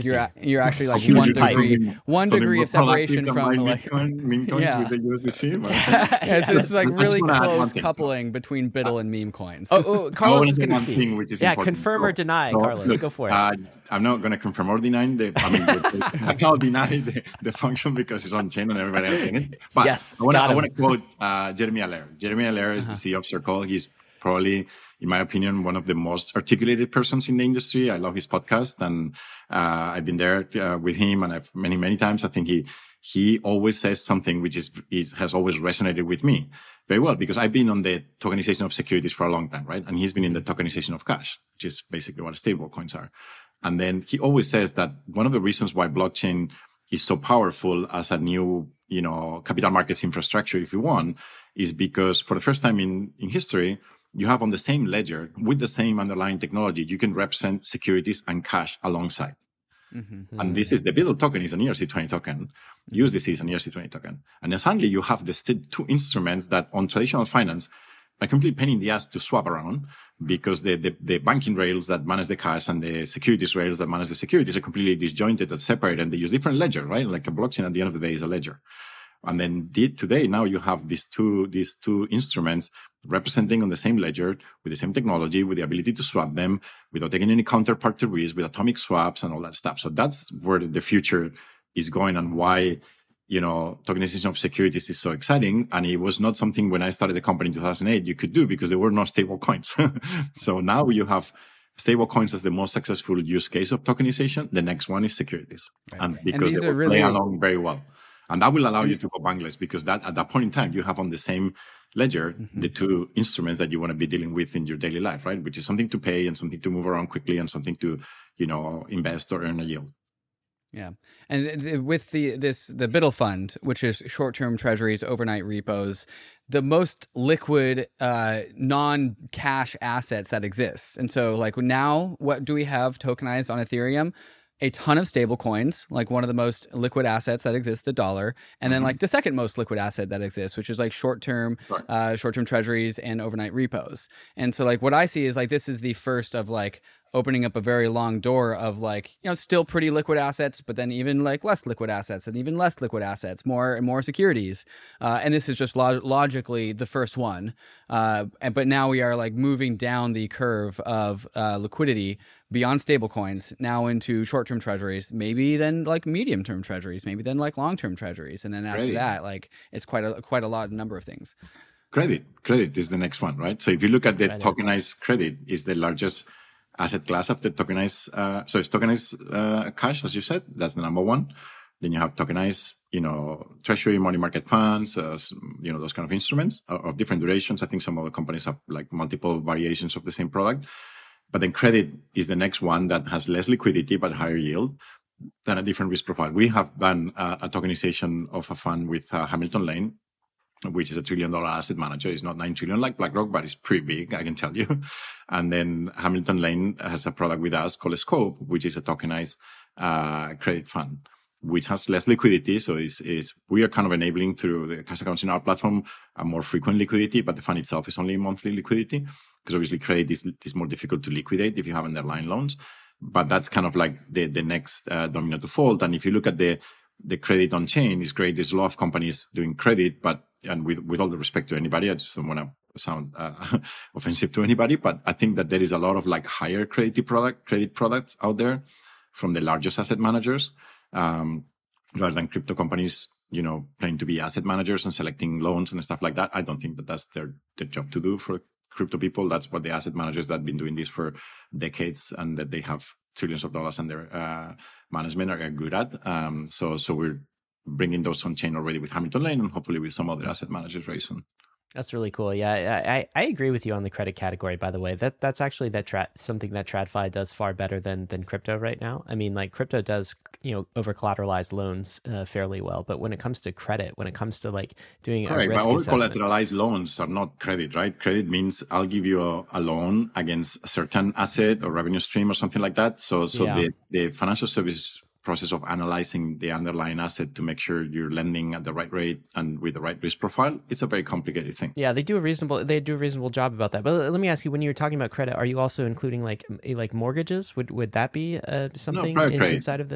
you're actually like Huge one pipe. degree, Something- one something degree more of separation productive than from buying like, Bitcoin, meme coins Yeah. with the U S D C. but- yeah, so it's like I just really wanna add one close thing, so- coupling between Biddle and meme coins. Oh, oh, I Carlos wanna is say going to one speak. thing which is yeah, important. confirm So- or deny, so, Carlos. look, Go for it. Uh, I'm not going to confirm or deny the. I mean, the, the, I cannot deny the, the function because it's on chain and everybody else in it. But Yes, I want to. got I him. want to quote uh, Jeremy Allaire. Jeremy Allaire is Uh-huh. the C E O of Circle. He's probably, in my opinion, one of the most articulated persons in the industry. I love his podcast, and uh, I've been there uh, with him, and I've many, many times. I think he he always says something which is it has always resonated with me very well, because I've been on the tokenization of securities for a long time, right? And he's been in the tokenization of cash, which is basically what stable coins are. And then he always says that one of the reasons why blockchain is so powerful as a new, you know, capital markets infrastructure, if you want, is because for the first time in, in history, you have on the same ledger with the same underlying technology, you can represent securities and cash alongside. Mm-hmm. And this is the Biddle token is an E R C twenty token. U S D C is an E R C twenty token. And then suddenly you have the two instruments that on traditional finance a complete pain in the ass to swap around, because the, the, the banking rails that manage the cash and the securities rails that manage the securities are completely disjointed and separate, and they use different ledger, right? Like a blockchain at the end of the day is a ledger. And then today, now you have these two, these two instruments representing on the same ledger with the same technology, with the ability to swap them without taking any counterparty risk, with atomic swaps and all that stuff. So that's where the future is going, and why, you know, tokenization of securities is so exciting. And it was not something when I started the company in two thousand eight you could do, because there were no stable coins. So now you have stable coins as the most successful use case of tokenization. The next one is securities. Right. And because And these they are will really- play along very well. And that will allow you to go bankless, because that at that point in time, you have on the same ledger mm-hmm. the two instruments that you want to be dealing with in your daily life, right? Which is something to pay and something to move around quickly and something to, you know, invest or earn a yield. Yeah, and with the this the Biddle fund, which is short-term treasuries, overnight repos, the most liquid uh, non-cash assets that exist. And so, like now, what do we have tokenized on Ethereum? A ton of stable coins, like one of the most liquid assets that exists, the dollar, and then mm-hmm. like the second most liquid asset that exists, which is like short-term, right. uh, short-term treasuries and overnight repos. And so, like what I see is like this is the first of like opening up a very long door of like, you know, still pretty liquid assets, but then even like less liquid assets and even less liquid assets, more and more securities. Uh, and this is just log- logically the first one. Uh, and, but now we are like moving down the curve of uh, liquidity beyond stablecoins now into short-term treasuries, maybe then like medium-term treasuries, maybe then like long-term treasuries. And then after Credit. that, like it's quite a, quite a lot, number of things. Credit. Credit is the next one, right? So if you look at the Credit. tokenized credit, is the largest asset class after tokenized, uh, so it's tokenized uh, cash, as you said, that's the number one. Then you have tokenized, you know, treasury, money market funds, uh, you know, those kind of instruments of, of different durations. I think some other companies have like multiple variations of the same product. But then credit is the next one that has less liquidity but higher yield than a different risk profile. We have done uh, a tokenization of a fund with uh, Hamilton Lane, which is a trillion dollar asset manager. It's not nine trillion like BlackRock, but it's pretty big, I can tell you. And then Hamilton Lane has a product with us called Scope, which is a tokenized uh, credit fund, which has less liquidity. So is is we are kind of enabling through the cash accounts in our platform a more frequent liquidity, but the fund itself is only monthly liquidity, because obviously credit is, is more difficult to liquidate if you have underlying loans. But that's kind of like the, the next uh, domino to fall. And if you look at the the credit on chain, is great. There's a lot of companies doing credit, but and with, with all the respect to anybody, I just don't want to sound uh, offensive to anybody, but I think that there is a lot of like higher credit product, credit products out there from the largest asset managers, um, rather than crypto companies, you know, playing to be asset managers and selecting loans and stuff like that. I don't think that that's their, their job to do for crypto people. That's what the asset managers that have been doing this for decades and that they have trillions of dollars under uh, management are good at. Um, so, so we're bringing those on chain already with Hamilton Lane and hopefully with some other asset managers very soon. That's really cool. Yeah, I, I agree with you on the credit category, by the way. That That's actually that tra- something that TradFi does far better than than crypto right now. I mean, like crypto does, you know, over-collateralized loans uh, fairly well. But when it comes to credit, when it comes to like doing Correct, a risk but assessment. over-collateralized loans are not credit, right? Credit means I'll give you a, a loan against a certain asset or revenue stream or something like that. So, so Yeah. the, the financial service process of analyzing the underlying asset to make sure you're lending at the right rate and with the right risk profile, it's a very complicated thing. Yeah, they do a reasonable they do a reasonable job about that. But let me ask you, when you're talking about credit, are you also including like like mortgages? Would would that be uh, something private in, credit. inside of this?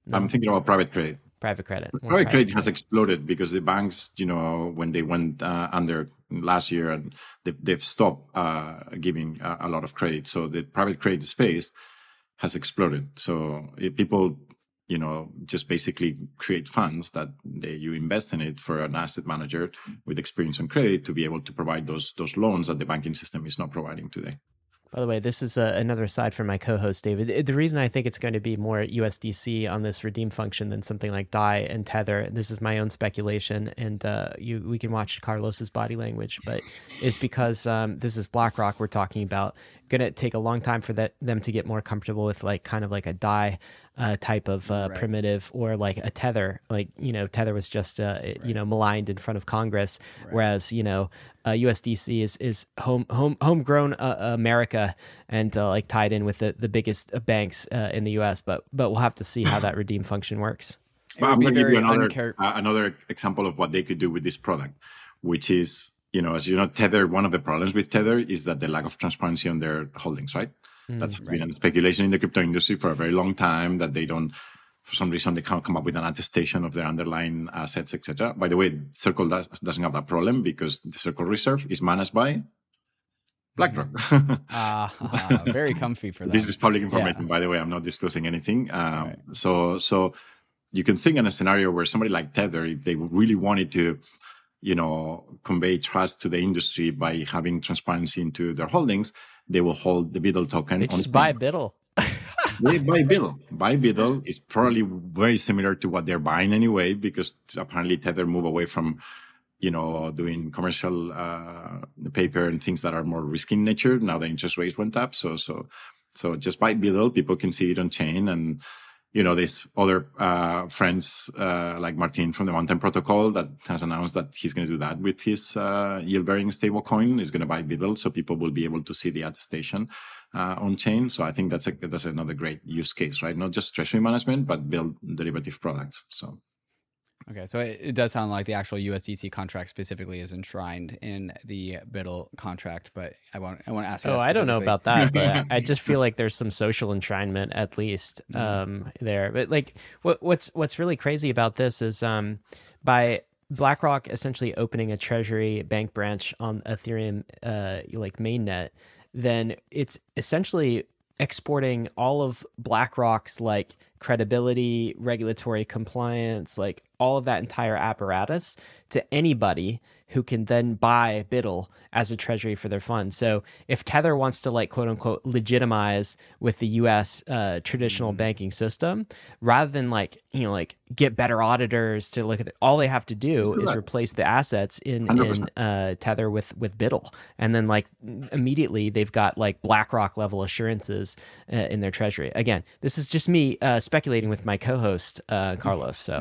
No. I'm thinking about private credit. Private credit. Well, private credit has exploded because the banks, you know, when they went uh, under last year, and they, they've stopped uh, giving uh, a lot of credit. So the private credit space has exploded. So if people, you know, just basically create funds that they, you invest in it for an asset manager with experience on credit to be able to provide those those loans that the banking system is not providing today. By the way, this is uh, another aside from my co-host, David. The reason I think it's going to be more U S D C on this redeem function than something like D A I and Tether, this is my own speculation, and uh, you we can watch Carlos's body language, but it's because um, this is BlackRock we're talking about. Going to take a long time for that them to get more comfortable with like kind of like a D A I uh, type of uh, right. primitive, or like a Tether. Like, you know, Tether was just, uh, right. you know, maligned in front of Congress, right. whereas, you know, uh, U S D C is is home home homegrown uh, America and uh, like tied in with the, the biggest banks uh, in the U S. But but we'll have to see how that redeem function works. But I'm going to give you another uncar- uh, another example of what they could do with this product, which is, you know, as you know, Tether, one of the problems with Tether is that the lack of transparency on their holdings, right? Mm, That's right. been a speculation in the crypto industry for a very long time that they don't, for some reason, they can't come up with an attestation of their underlying assets, et cetera. By the way, Circle does, doesn't have that problem because the Circle Reserve is managed by BlackRock. uh, uh, very comfy for that. This is public information, yeah. by the way. I'm not disclosing anything. Um, right. So, so you can think in a scenario where somebody like Tether, if they really wanted to, you know, convey trust to the industry by having transparency into their holdings, they will hold the BUIDL token. They just buy BUIDL. They buy BUIDL. Buy BUIDL is probably very similar to what they're buying anyway, because apparently Tether move away from, you know, doing commercial uh, paper and things that are more risky in nature. Now the interest rates went up. So, so, so just buy BUIDL. People can see it on chain. And, you know, there's other uh, friends uh, like Martin from the Mountain Protocol that has announced that he's going to do that with his uh, yield-bearing stablecoin. He's going to buy BUIDL, so people will be able to see the attestation uh, on chain. So I think that's a, that's another great use case, right? Not just treasury management, but build derivative products. So. Okay, so it, it does sound like the actual U S D C contract specifically is enshrined in the BUIDL contract, but I won't. I won't ask you. Oh, that I don't know about that, but I just feel like there's some social enshrinement at least um, there. But like, what, what's what's really crazy about this is um, by BlackRock essentially opening a treasury bank branch on Ethereum, uh, like mainnet, then it's essentially exporting all of BlackRock's like credibility, regulatory compliance, like all of that entire apparatus to anybody who can then buy BUIDL as a treasury for their fund. So if Tether wants to like quote unquote legitimize with the U S uh, traditional mm-hmm. banking system, rather than like, you know, like get better auditors to look at it, all they have to do is that. replace the assets in, in uh, Tether with, with BUIDL. And then like immediately they've got like BlackRock level assurances uh, in their treasury. Again, this is just me uh, speculating with my co-host, uh, Carlos. So.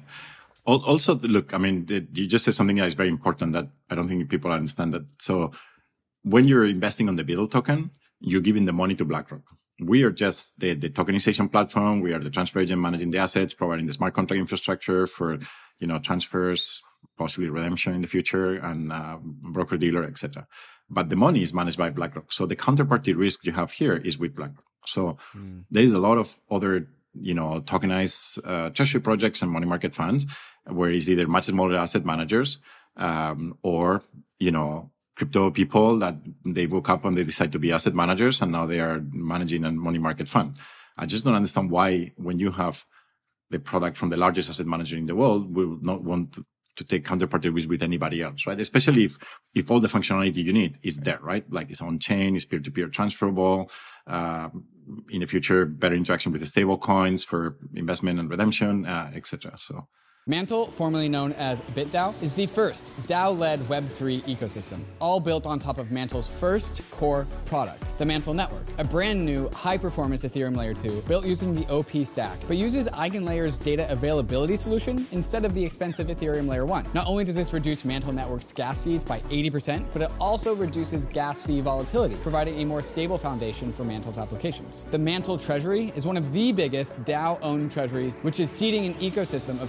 Also, look, I mean, you just said something that is very important that I don't think people understand that. So when you're investing on the BUIDL token, you're giving the money to BlackRock. We are just the, the tokenization platform. We are the transfer agent managing the assets, providing the smart contract infrastructure for, you know, transfers, possibly redemption in the future, and uh, broker dealer, et cetera. But the money is managed by BlackRock. So the counterparty risk you have here is with BlackRock. So mm. there is a lot of other, you know, tokenized uh, treasury projects and money market funds, where it's either much smaller asset managers um, or, you know, crypto people that they woke up and they decide to be asset managers and now they are managing a money market fund. I just don't understand why, when you have the product from the largest asset manager in the world, we would not want to, to take counterparty risk with anybody else, right? Especially if, if all the functionality you need is there, right? Like it's on chain, it's peer-to-peer transferable, uh, in the future, better interaction with the stable coins for investment and redemption, uh, et cetera. So. Mantle, formerly known as BitDAO, is the first DAO-led Web three ecosystem, all built on top of Mantle's first core product, the Mantle Network, a brand new high-performance Ethereum Layer two built using the O P stack, but uses EigenLayer's data availability solution instead of the expensive Ethereum Layer one. Not only does this reduce Mantle Network's gas fees by eighty percent, but it also reduces gas fee volatility, providing a more stable foundation for Mantle's applications. The Mantle Treasury is one of the biggest DAO-owned treasuries, which is seeding an ecosystem of projects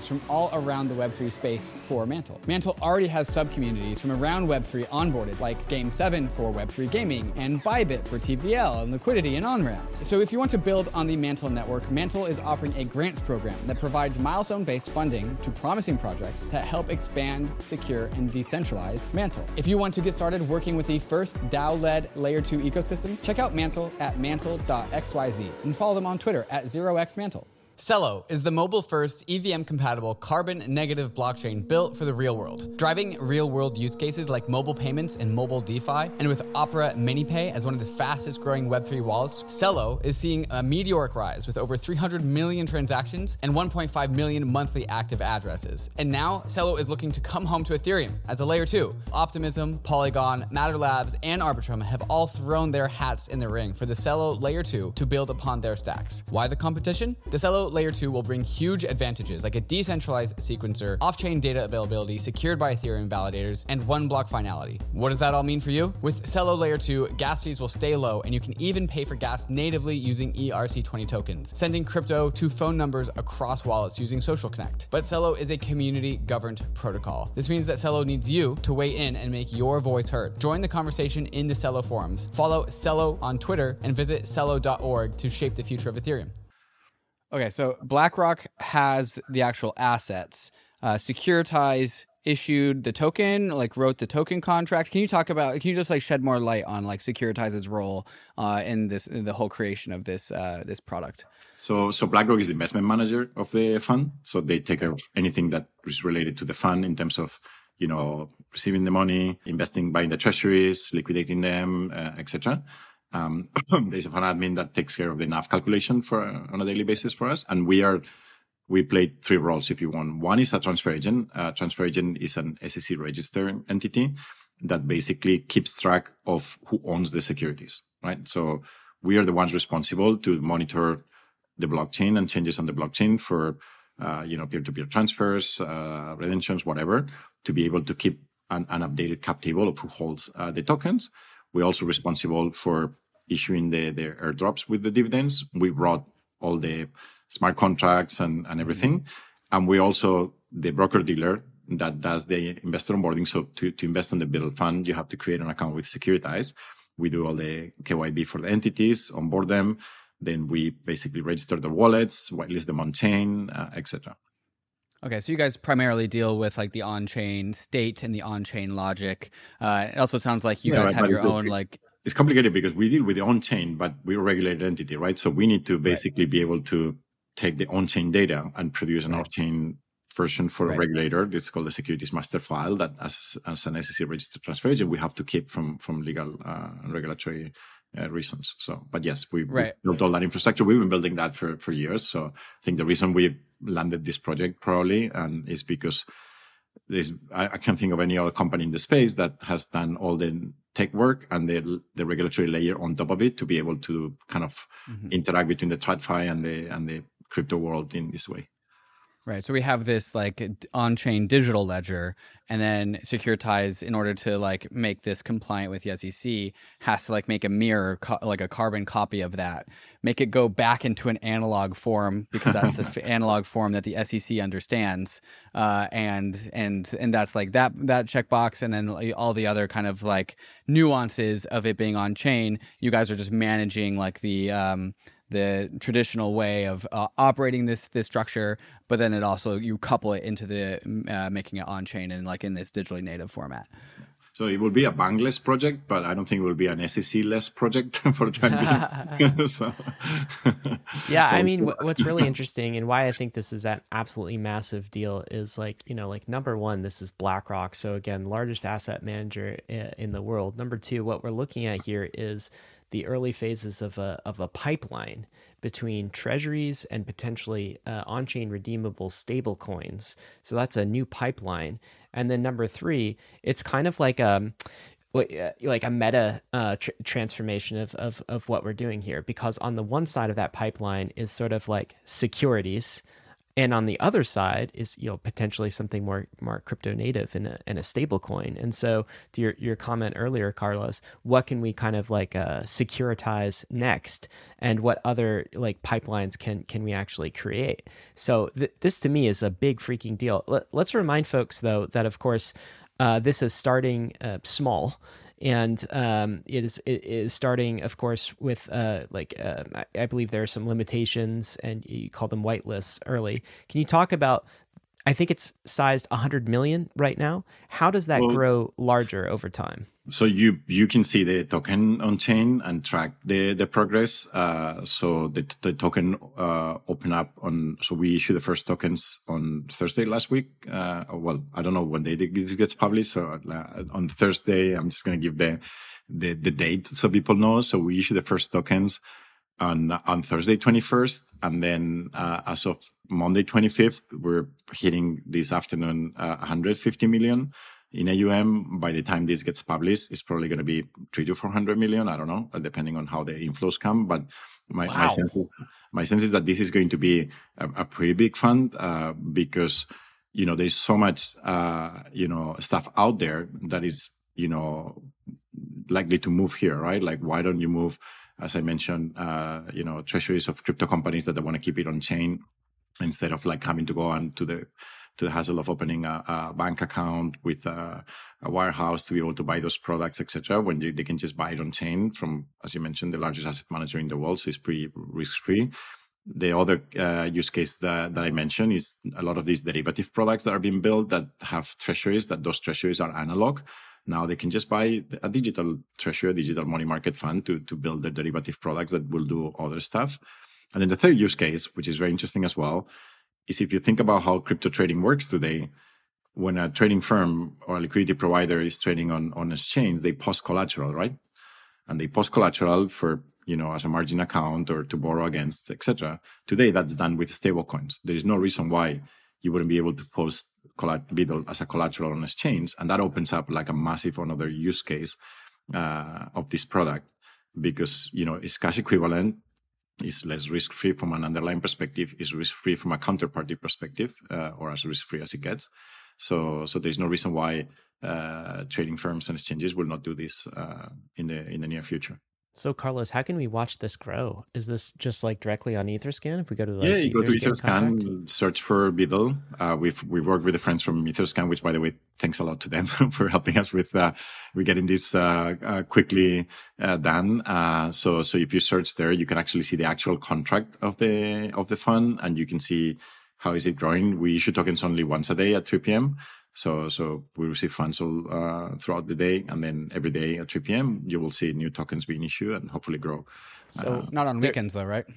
from all around the Web three space for Mantle. Mantle already has sub-communities from around Web three onboarded, like Game seven for Web three gaming, and Bybit for T V L and liquidity and on-ramps. So if you want to build on the Mantle network, Mantle is offering a grants program that provides milestone-based funding to promising projects that help expand, secure, and decentralize Mantle. If you want to get started working with the first DAO-led Layer two ecosystem, check out Mantle at mantle dot x y z and follow them on Twitter at zero x mantle. Celo is the mobile-first, E V M-compatible, carbon-negative blockchain built for the real world, driving real-world use cases like mobile payments and mobile DeFi. And with Opera MiniPay as one of the fastest-growing Web three wallets, Celo is seeing a meteoric rise with over three hundred million transactions and one point five million monthly active addresses. And now, Celo is looking to come home to Ethereum as a Layer two. Optimism, Polygon, Matter Labs, and Arbitrum have all thrown their hats in the ring for the Celo Layer two to build upon their stacks. Why the competition? The Celo Layer two will bring huge advantages like a decentralized sequencer, off-chain data availability secured by Ethereum validators, and one block finality. What does that all mean for you? With Celo Layer two, gas fees will stay low, and you can even pay for gas natively using E R C twenty tokens, sending crypto to phone numbers across wallets using Social Connect. But Celo is a community-governed protocol. This means that Celo needs you to weigh in and make your voice heard. Join the conversation in the Celo forums. Follow Celo on Twitter and visit celo dot org to shape the future of Ethereum. Okay, so BlackRock has the actual assets. Uh, Securitize issued the token, like wrote the token contract. Can you talk about? Can you just like shed more light on like Securitize's role uh, in this, in the whole creation of this uh, this product? So, so BlackRock is the investment manager of the fund. So they take care of anything that is related to the fund in terms of, you know, receiving the money, investing, buying the treasuries, liquidating them, uh, et cetera. Um, there's a fund admin that takes care of the N A V calculation for uh, on a daily basis for us, and we are we play three roles if you want. One is a transfer agent. Uh, transfer agent is an S E C registered entity that basically keeps track of who owns the securities, right? So we are the ones responsible to monitor the blockchain and changes on the blockchain for uh, you know peer-to-peer transfers, uh, redemptions, whatever, to be able to keep an, an updated cap table of who holds uh, the tokens. We're also responsible for issuing the, the airdrops with the dividends. We brought all the smart contracts and, and everything. And we also the broker-dealer that does the investor onboarding. So to, to invest in the Build fund, you have to create an account with Securitize. We do all the K Y B for the entities, onboard them. Then we basically register the wallets, whitelist them on chain, uh, et cetera. Okay, so you guys primarily deal with like the on-chain state and the on-chain logic. Uh, it also sounds like you yeah, guys right, have your own it, like. It's complicated because we deal with the on-chain, but we're a regulated entity, right? So we need to basically right. be able to take the on-chain data and produce an right. off-chain version for right. a regulator. It's called the Securities Master File that, as as an S E C registered transfer agent, we have to keep from from legal uh, and regulatory Uh, reasons. So, but yes, we, right. we built all that infrastructure. We've been building that for, for years. So I think the reason we landed this project probably um, is because there's, I, I can't think of any other company in the space that has done all the tech work and the, the regulatory layer on top of it to be able to kind of mm-hmm. interact between the TradFi and the, and the crypto world in this way. Right. So we have this like on-chain digital ledger, and then Securitize, in order to like make this compliant with the S E C, has to like make a mirror, co- like a carbon copy of that, make it go back into an analog form because that's the f- analog form that the S E C understands, uh, and and and that's like that that checkbox, and then all the other kind of like nuances of it being on-chain. You guys are just managing like the um, the traditional way of uh, operating this this structure, but then it also you couple it into the uh, making it on chain and like in this digitally native format. So it will be a bankless project, but I don't think it will be an S E C-less project for the time being. so, yeah, so, I mean, w- what's really interesting and why I think this is an absolutely massive deal is like, you know, like number one, this is BlackRock. So again, largest asset manager in the world. Number two, what we're looking at here is the early phases of a of a pipeline between treasuries and potentially uh, on-chain redeemable stable coins. So that's a new pipeline. And then number three, it's kind of like a like a meta uh, tr- transformation of, of of what we're doing here, because on the one side of that pipeline is sort of like securities, And on the other side is, you know, potentially something more more crypto native in a in a stable coin. And so to your, your comment earlier, Carlos, what can we kind of like uh, securitize next, and what other like pipelines can can we actually create? So th- this to me is a big freaking deal. Let, let's remind folks though that of course uh, this is starting uh, small. And um, it is it is starting, of course, with uh, like uh, I, I believe there are some limitations, and you call them whitelists early. Can you talk about? I think it's sized one hundred million right now. How does that Well, grow larger over time? So you you can see the token on chain and track the the progress. Uh, so the the token uh, open up on. So we issued the first tokens on Thursday last week. Uh, well, I don't know when day this gets published. So uh, on Thursday, I'm just going to give the the the date so people know. So we issued the first tokens on on Thursday twenty-first, and then uh, as of Monday twenty-fifth, we're hitting this afternoon uh, one hundred fifty million. In A U M. By the time this gets published, it's probably going to be three to four hundred million. I don't know, depending on how the inflows come. But my wow. my, sense is, my sense is that this is going to be a, a pretty big fund uh, because you know there's so much uh, you know stuff out there that is you know likely to move here, right? Like, why don't you move, as I mentioned, uh, you know, treasuries of crypto companies that they want to keep it on chain instead of like having to go on to the to the hassle of opening a, a bank account with a, a wirehouse to be able to buy those products, et cetera. When they, they can just buy it on chain from, as you mentioned, the largest asset manager in the world, so it's pretty risk-free. The other uh, use case that, that I mentioned is a lot of these derivative products that are being built that have treasuries, that those treasuries are analog. Now they can just buy a digital treasury, a digital money market fund to, to build their derivative products that will do other stuff. And then the third use case, which is very interesting as well, is if you think about how crypto trading works today, when a trading firm or a liquidity provider is trading on, on exchange, they post collateral, right? And they post collateral for, you know, as a margin account or to borrow against, et cetera. Today, that's done with stable coins. There is no reason why you wouldn't be able to post BUIDL as a collateral on exchange. And that opens up like a massive another use case uh, of this product because, you know, it's cash equivalent. Is less risk-free from an underlying perspective, is risk-free from a counterparty perspective, uh, or as risk-free as it gets. So, so there's no reason why uh, trading firms and exchanges will not do this uh, in the in the near future. So, Carlos, how can we watch this grow? Is this just like directly on Etherscan? If we go to like, yeah, you Etherscan go to Etherscan, contract? search for BUIDL. Uh, we've we worked with the friends from Etherscan, which, by the way, thanks a lot to them for helping us with uh, with getting this uh, uh, quickly uh, done. Uh, so, so if you search there, you can actually see the actual contract of the of the fund, and you can see how is it growing. We issue tokens only once a day at three p.m. So, so we receive funds all uh, throughout the day, and then every day at three p.m. you will see new tokens being issued and hopefully grow. So, uh, not on weekends though, right?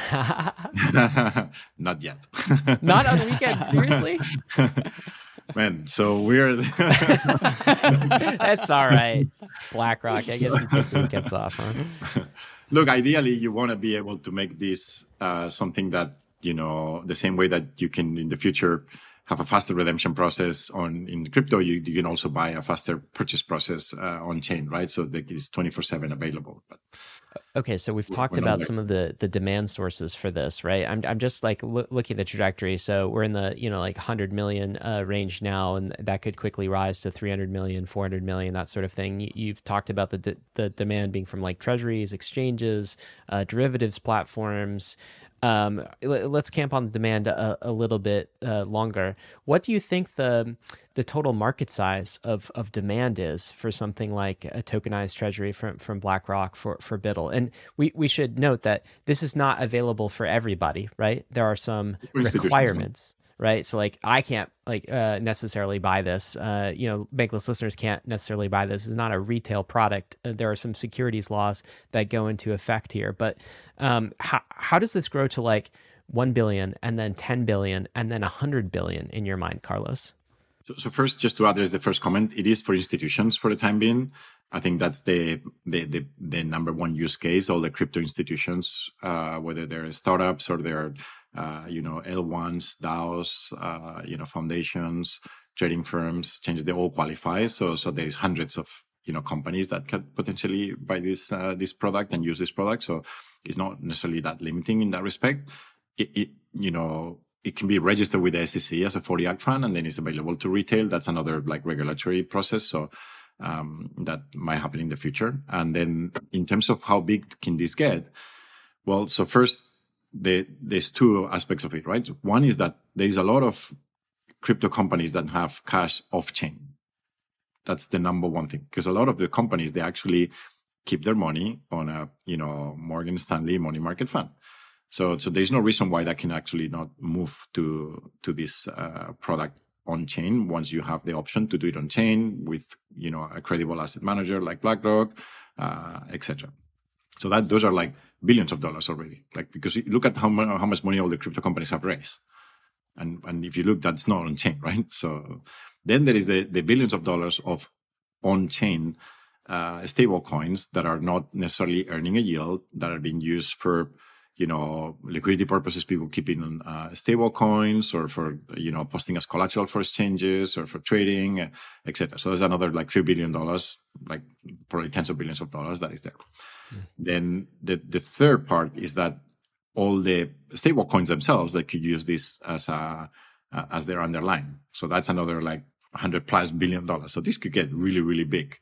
Not yet. Not on weekends, seriously? Man, so we're... That's all right. BlackRock, I guess you take the weekends off, huh? Look, ideally, you want to be able to make this uh, something that, you know, the same way that you can in the future have a faster redemption process on in crypto, you, you can also buy a faster purchase process uh, on chain, right? So that is twenty-four seven available. But okay, so we've talked about some of the the demand sources for this, right? I'm I'm just like lo- looking at the trajectory. So we're in the, you know, like one hundred million uh, range now, and that could quickly rise to three hundred million, four hundred million, that sort of thing. You, you've talked about the de- the demand being from like treasuries, exchanges, uh, derivatives platforms. Um, let's camp on the demand a, a little bit uh, longer. What do you think the the total market size of, of demand is for something like a tokenized treasury from, from BlackRock for, for BUIDL? And we, we should note that this is not available for everybody, right? There are some requirements, right? So like I can't like uh, necessarily buy this. Uh, you know, Bankless listeners can't necessarily buy this. It's not a retail product. Uh, there are some securities laws that go into effect here. But um, how how does this grow to like one billion and then ten billion and then one hundred billion in your mind, Carlos? So, so first, just to address the first comment, it is for institutions for the time being. I think that's the the the, the number one use case. All the crypto institutions, uh, whether they're startups or they're uh, you know L ones, DAOs, uh, you know foundations, trading firms, changes, they all qualify. So so there is hundreds of you know companies that could potentially buy this uh, this product and use this product. So it's not necessarily that limiting in that respect. It, it you know. it can be registered with the S E C as a forty act fund, and then it's available to retail. That's another like regulatory process. So um, that might happen in the future. And then in terms of how big can this get? Well, so first, the, there's two aspects of it, right? One is that there's a lot of crypto companies that have cash off chain. That's the number one thing, because a lot of the companies, they actually keep their money on a, you know, Morgan Stanley money market fund. So, so there's no reason why that can actually not move to, to this uh, product on chain once you have the option to do it on chain with, you know, a credible asset manager like BlackRock, uh, et cetera. So that those are like billions of dollars already. Like, because you look at how much, how much money all the crypto companies have raised. And, and if you look, that's not on chain, right? So then there is the, the billions of dollars of on chain uh, stable coins that are not necessarily earning a yield, that are being used for, you know, liquidity purposes, people keeping uh, stable coins, or for, you know, posting as collateral for exchanges or for trading, uh, et cetera. So there's another like few billion dollars, like probably tens of billions of dollars that is there. Mm. Then the, the third part is that all the stable coins themselves, that could use this as a, uh, as their underlying. So that's another like one hundred plus billion dollars. So this could get really, really big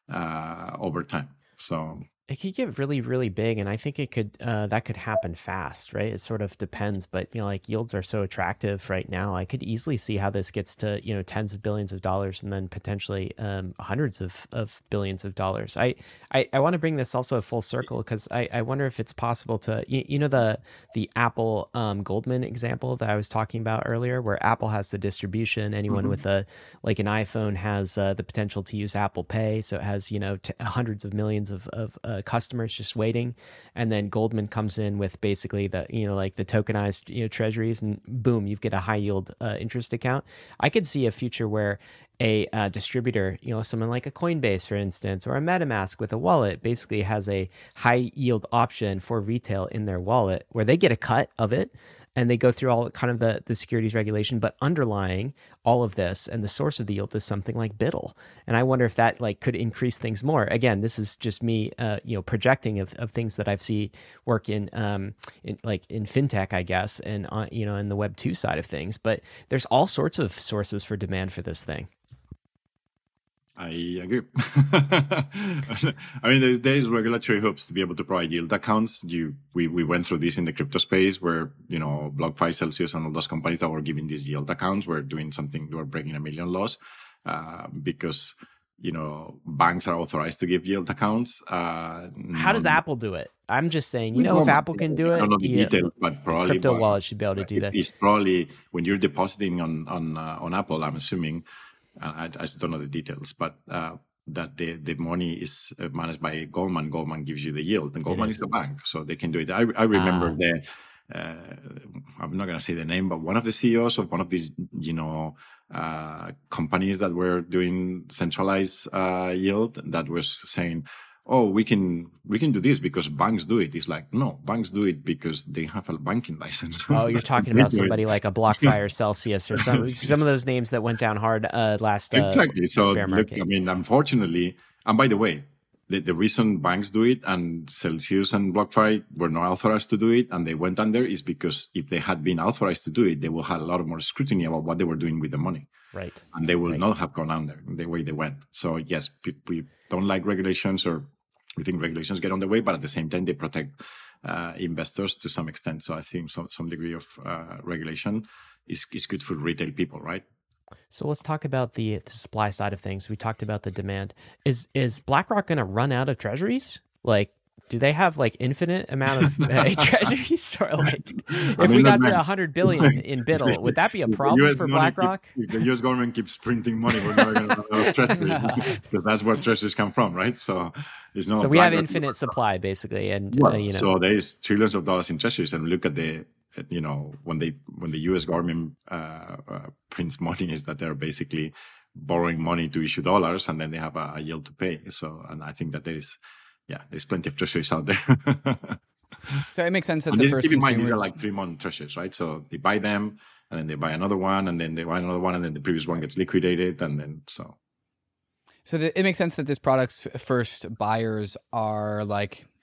uh, over time. So it could get really, really big, and I think it could uh, that could happen fast, right? It sort of depends, but you know, like yields are so attractive right now. I could easily see how this gets to, you know, tens of billions of dollars, and then potentially um, hundreds of, of billions of dollars. I I, I want to bring this also full circle, because I, I wonder if it's possible to, you, you know, the the Apple um, Goldman example that I was talking about earlier, where Apple has the distribution. Anyone mm-hmm. with a like an iPhone has uh, the potential to use Apple Pay, so it has, you know, t- hundreds of millions of of uh, customers just waiting, and then Goldman comes in with basically the, you know, like the tokenized, you know, treasuries, and boom, you get a high yield uh, interest account. I could see a future where a uh, distributor, you know, someone like a Coinbase, for instance, or a MetaMask with a wallet, basically has a high yield option for retail in their wallet, where they get a cut of it, and they go through all kind of the, the securities regulation, but underlying all of this and the source of the yield is something like BUIDL. And I wonder if that like could increase things more. Again, this is just me, uh, you know, projecting of, of things that I've seen work in, um, in like in fintech, I guess, and uh, you know, in the Web two side of things. But there's all sorts of sources for demand for this thing. I agree. I mean, there's, there's regulatory hoops to be able to provide yield accounts. You, we, we went through this in the crypto space, where, you know, BlockFi, Celsius, and all those companies that were giving these yield accounts were doing something, they were breaking a million laws, uh, because, you know, banks are authorized to give yield accounts. Uh, How does Apple do it? I'm just saying, you know, if Apple can do it, I don't know the yeah, details, but probably crypto but, wallet should be able to do that. It's probably when you're depositing on on uh, on Apple, I'm assuming. I, I just don't know the details, but uh, that the, the money is managed by Goldman. Goldman gives you the yield, and Goldman is. is the bank, so they can do it. I, I remember ah. the, uh, I'm not going to say the name, but one of the C E Os of one of these, you know, uh, companies that were doing centralized uh, yield, that was saying, oh, we can we can do this because banks do it. It's like, no, banks do it because they have a banking license. Oh, you're talking about somebody like a BlockFi or Celsius or some some of those names that went down hard uh, last uh, exactly. So look, I mean, unfortunately, and by the way, the, the reason banks do it and Celsius and BlockFi were not authorized to do it and they went under is because if they had been authorized to do it, they would have a lot more scrutiny about what they were doing with the money. Right. And they will right. not have gone under the way they went. So yes, we don't like regulations, or we think regulations get on the way, but at the same time, they protect uh, investors to some extent. So I think some, some degree of uh, regulation is, is good for retail people, right? So let's talk about the, the supply side of things. We talked about the demand. Is is BlackRock going to run out of treasuries? Like, do they have like infinite amount of uh, treasuries? Or like, if I mean, we got to one hundred billion in BUIDL, would that be a problem for BlackRock? Keep, if the U S government keeps printing money, we're never going to run out of treasuries, because that's where treasuries come from, right? So it's not. So we have infinite supply, basically, and well, uh, you know. So there is trillions of dollars in treasuries, and look at the, you know, when they when the U S government uh, uh, prints money, is that they're basically borrowing money to issue dollars, and then they have a, a yield to pay. So, and I think that there is. Yeah, there's plenty of treasuries out there. So it makes sense that and the this, first keep in mind, consumers... these are like three-month treasuries, right? So they buy them, and then they buy another one, and then they buy another one, and then the previous one gets liquidated, and then so. So the, it makes sense that this product's first buyers are like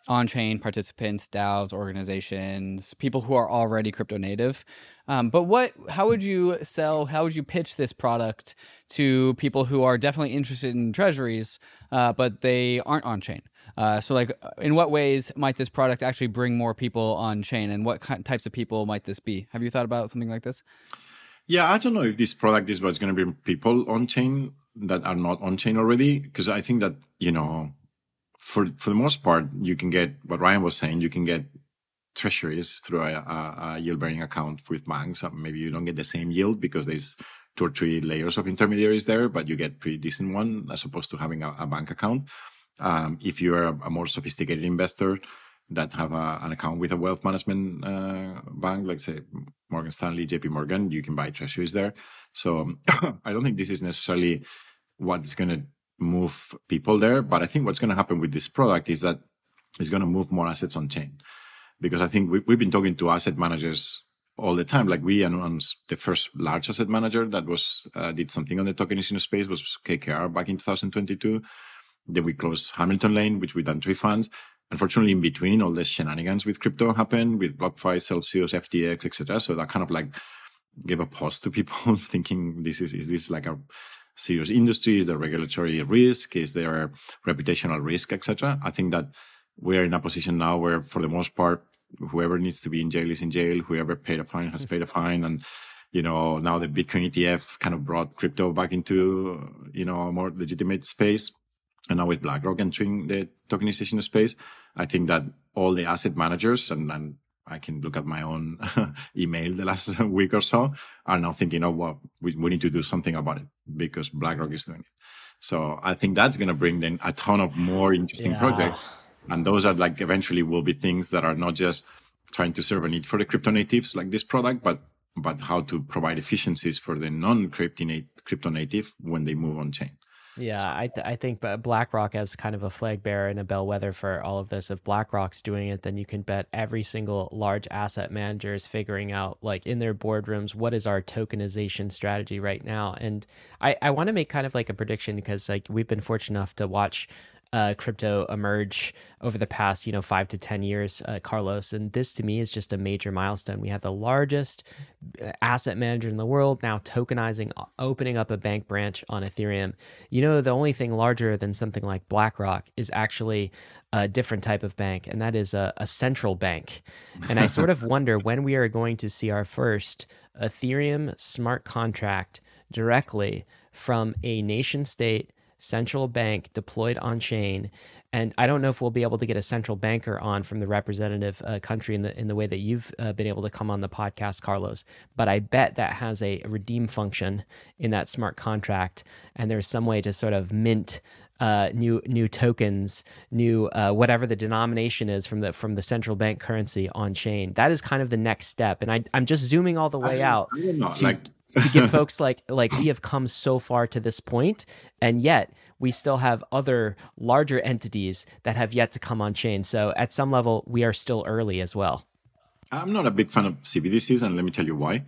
on-chain participants, DAOs, organizations, people who are already crypto native. Um, but what, how would you sell, how would you pitch this product to people who are definitely interested in treasuries, uh, but they aren't on-chain? Uh, so like, in what ways might this product actually bring more people on-chain, and what types of people might this be? Have you thought about something like this? Yeah, I don't know if this product is what's going to bring people on-chain that are not on-chain already, because I think that, you know, for for the most part, you can get what Ryan was saying, you can get treasuries through a, a, a yield-bearing account with banks. Maybe you don't get the same yield because there's two or three layers of intermediaries there, but you get pretty decent one as opposed to having a, a bank account. Um, if you're a, a more sophisticated investor that have a, an account with a wealth management uh, bank, like say Morgan Stanley, J P Morgan, you can buy treasuries there. So I don't think this is necessarily what's going to move people there, but I think what's going to happen with this product is that it's going to move more assets on chain. Because I think we, we've been talking to asset managers all the time. Like we announced the first large asset manager that was uh, did something on the tokenization space was K K R back in two thousand twenty-two. Then we closed Hamilton Lane, which we done three funds. Unfortunately, in between, all the shenanigans with crypto happened with BlockFi, Celsius, F T X, et cetera. So that kind of like gave a pause to people thinking, this is, is this like a serious industry? Is there regulatory risk? Is there reputational risk, et cetera? I think that we're in a position now where, for the most part, whoever needs to be in jail is in jail. Whoever paid a fine has paid a fine. And, you know, now the Bitcoin E T F kind of brought crypto back into, you know, a more legitimate space. And now with BlackRock entering the tokenization space, I think that all the asset managers, and, and I can look at my own email the last week or so, are now thinking, oh, well, we, we need to do something about it because BlackRock is doing it. So I think that's going to bring then a ton of more interesting yeah. projects. And those are like eventually will be things that are not just trying to serve a need for the crypto natives like this product, but but how to provide efficiencies for the non-crypto native when they move on chain. Yeah, I th- I think BlackRock as kind of a flag bearer and a bellwether for all of this. If BlackRock's doing it, then you can bet every single large asset manager is figuring out, like in their boardrooms, what is our tokenization strategy right now. And I, I want to make kind of like a prediction because like we've been fortunate enough to watch Uh, crypto emerge over the past, you know, five to ten years, uh, Carlos. And this to me is just a major milestone. We have the largest asset manager in the world now tokenizing, opening up a bank branch on Ethereum. You know, the only thing larger than something like BlackRock is actually a different type of bank, and that is a, a central bank. And I sort of wonder when we are going to see our first Ethereum smart contract directly from a nation state central bank deployed on chain. And I don't know if we'll be able to get a central banker on from the representative uh, country in the in the way that you've uh, been able to come on the podcast, Carlos. But I bet that has a redeem function in that smart contract, and there's some way to sort of mint uh, new new tokens, new uh, whatever the denomination is from the from the central bank currency on chain. That is kind of the next step. And I I'm just zooming all the way I, out. I don't know, to, like. to give folks like like we have come so far to this point, and yet we still have other larger entities that have yet to come on chain. So at some level, we are still early as well. I'm not a big fan of C B D Cs, and let me tell you why.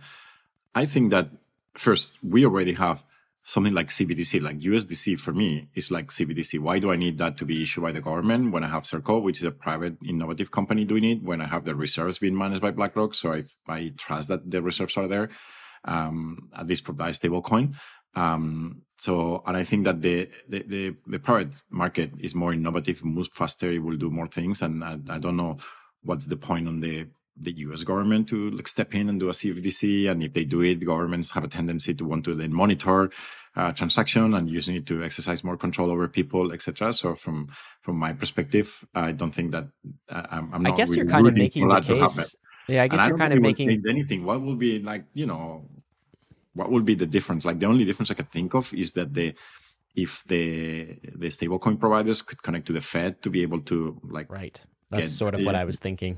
I think that first, we already have something like C B D C, like U S D C for me is like C B D C. Why do I need that to be issued by the government when I have Circle, which is a private innovative company doing it, when I have the reserves being managed by BlackRock? So I, I trust that the reserves are there. Um, at least provide stablecoin. Um, so, and I think that the, the, the, the private market is more innovative, moves faster, it will do more things. And I, I don't know what's the point on the, the U S government to like step in and do a C B D C. And if they do it, governments have a tendency to want to then monitor uh, transaction and using it to exercise more control over people, et cetera. So from, from my perspective, I don't think that uh, I'm, I'm not I guess really you're kind of making the to case. Yeah, I guess and you're I kind of making anything. What will be like, you know, what will be the difference? Like the only difference I can think of is that the if the the stablecoin providers could connect to the Fed to be able to like right. That's sort of the, what I was thinking.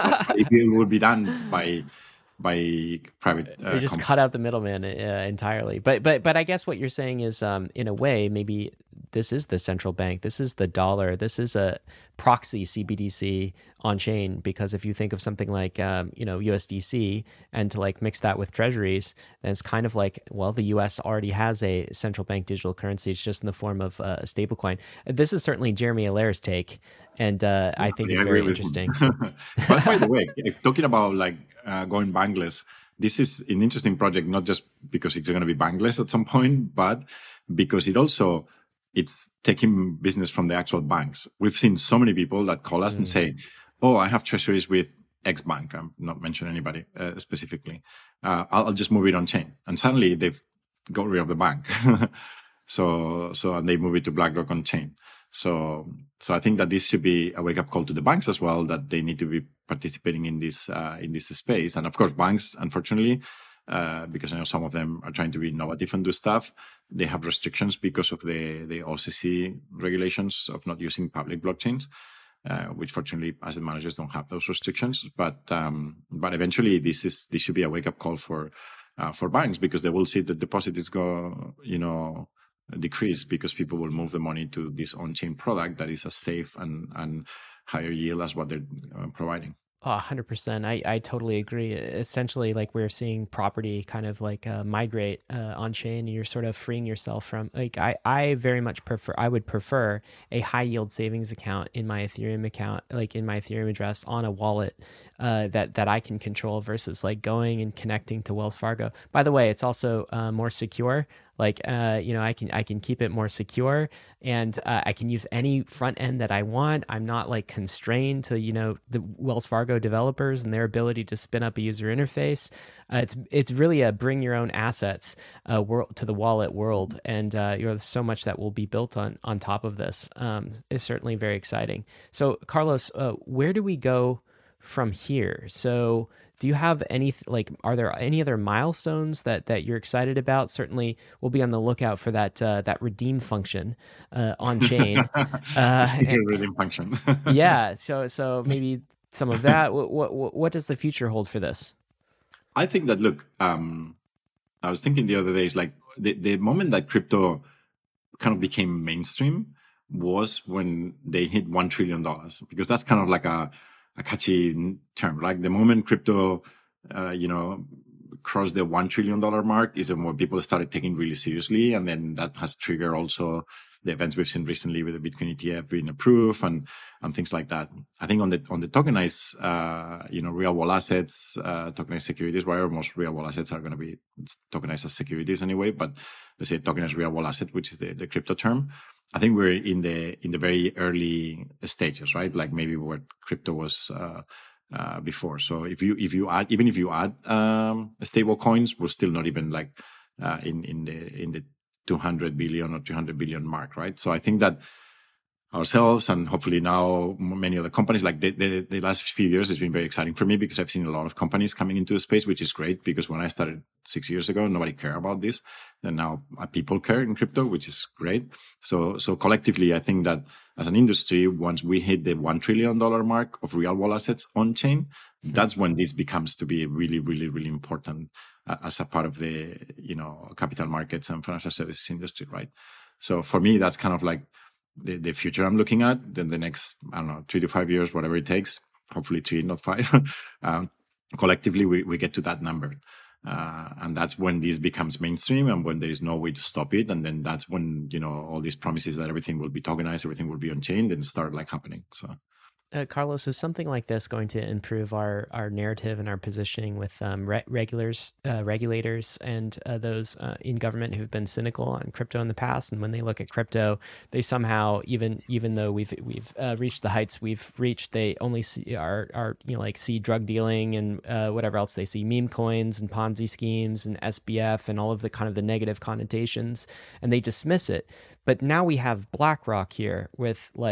it would be done by by private. Uh, you just company. Cut out the middle man uh, entirely. But but but I guess what you're saying is, um, in a way, maybe this is the central bank. This is the dollar. This is a proxy C B D C on chain. Because if you think of something like, um, you know, U S D C and to like mix that with treasuries, then it's kind of like, well, the U S already has a central bank digital currency. It's just in the form of uh, a stablecoin. This is certainly Jeremy Allaire's take, and uh, I think I it's very interesting. But by the way, talking about like uh, going bankless, this is an interesting project, not just because it's going to be bankless at some point, but because it also it's taking business from the actual banks. We've seen so many people that call us mm. and say, "Oh, I have treasuries with X bank." I'm not mentioning anybody uh, specifically. Uh, I'll, I'll just move it on chain, and suddenly they've got rid of the bank. so, so and they move it to BlackRock on chain. So, so I think that this should be a wake up call to the banks as well, that they need to be participating in this uh, in this space. And of course, banks, unfortunately, uh, because I know some of them are trying to be innovative and do stuff, they have restrictions because of the the O C C regulations of not using public blockchains, uh, which fortunately asset managers don't have those restrictions. But um, but eventually, this is this should be a wake up call for uh, for banks, because they will see the deposits go, you know, decrease, because people will move the money to this on-chain product that is as safe and, and higher yield as what they're uh, providing. Oh, one hundred percent. I, I totally agree. Essentially, like we're seeing property kind of like uh, migrate uh, on chain, and you're sort of freeing yourself from, like, I, I very much prefer, I would prefer a high yield savings account in my Ethereum account, like in my Ethereum address on a wallet uh, that, that I can control versus like going and connecting to Wells Fargo. By the way, it's also uh, more secure. Like, uh, you know, I can I can keep it more secure, and uh, I can use any front end that I want. I'm not like constrained to, you know, the Wells Fargo developers and their ability to spin up a user interface. Uh, it's it's really a bring your own assets uh, world to the wallet world, and uh, you know, there's so much that will be built on on top of this. Um, is certainly very exciting. So, Carlos, uh, where do we go from here? So, do you have any, like, are there any other milestones that, that you're excited about? Certainly, we'll be on the lookout for that uh, that redeem function uh, on chain. uh, redeem function. yeah. So so maybe some of that. What, what what does the future hold for this? I think that, look, um, I was thinking the other day, is like the, the moment that crypto kind of became mainstream was when they hit one trillion dollars, because that's kind of like a a catchy term. Like the moment crypto, uh, you know, crossed the one trillion dollars mark is when people started taking really seriously. And then that has triggered also the events we've seen recently with the Bitcoin E T F being approved and, and things like that. I think on the, on the tokenized, uh, you know, real world assets, uh, tokenized securities, where most real world assets are going to be tokenized as securities anyway, but let's say tokenized real world asset, which is the, the crypto term. I think we're in the in the very early stages, right? Like maybe what crypto was uh, uh, before. So if you if you add even if you add um, stable coins, we're still not even like uh, in in the in the two hundred billion or two hundred billion mark, right? So I think that ourselves and hopefully now many other companies, like the, the, the last few years has been very exciting for me, because I've seen a lot of companies coming into the space, which is great, because when I started six years ago, nobody cared about this. And now people care in crypto, which is great. So, so collectively, I think that as an industry, once we hit the one trillion dollars mark of real world assets on chain, that's when this becomes to be really, really, really important uh, as a part of the, you know, capital markets and financial services industry, right? So for me, that's kind of like the, the future I'm looking at. Then the next, I don't know, three to five years, whatever it takes, hopefully three, not five, um, collectively we, we get to that number. Uh, and that's when this becomes mainstream and when there is no way to stop it. And then that's when, you know, all these promises that everything will be tokenized, everything will be on chain, then start like happening. So. Uh, Carlos, is something like this going to improve our, our narrative and our positioning with um, re- regulars, uh, regulators and uh, those uh, in government who've been cynical on crypto in the past? And when they look at crypto, they somehow, even even though we've we've uh, reached the heights we've reached, they only see are are you know like see drug dealing and uh, whatever else. They see meme coins and Ponzi schemes and S B F and all of the kind of the negative connotations, and they dismiss it. But now we have BlackRock here with like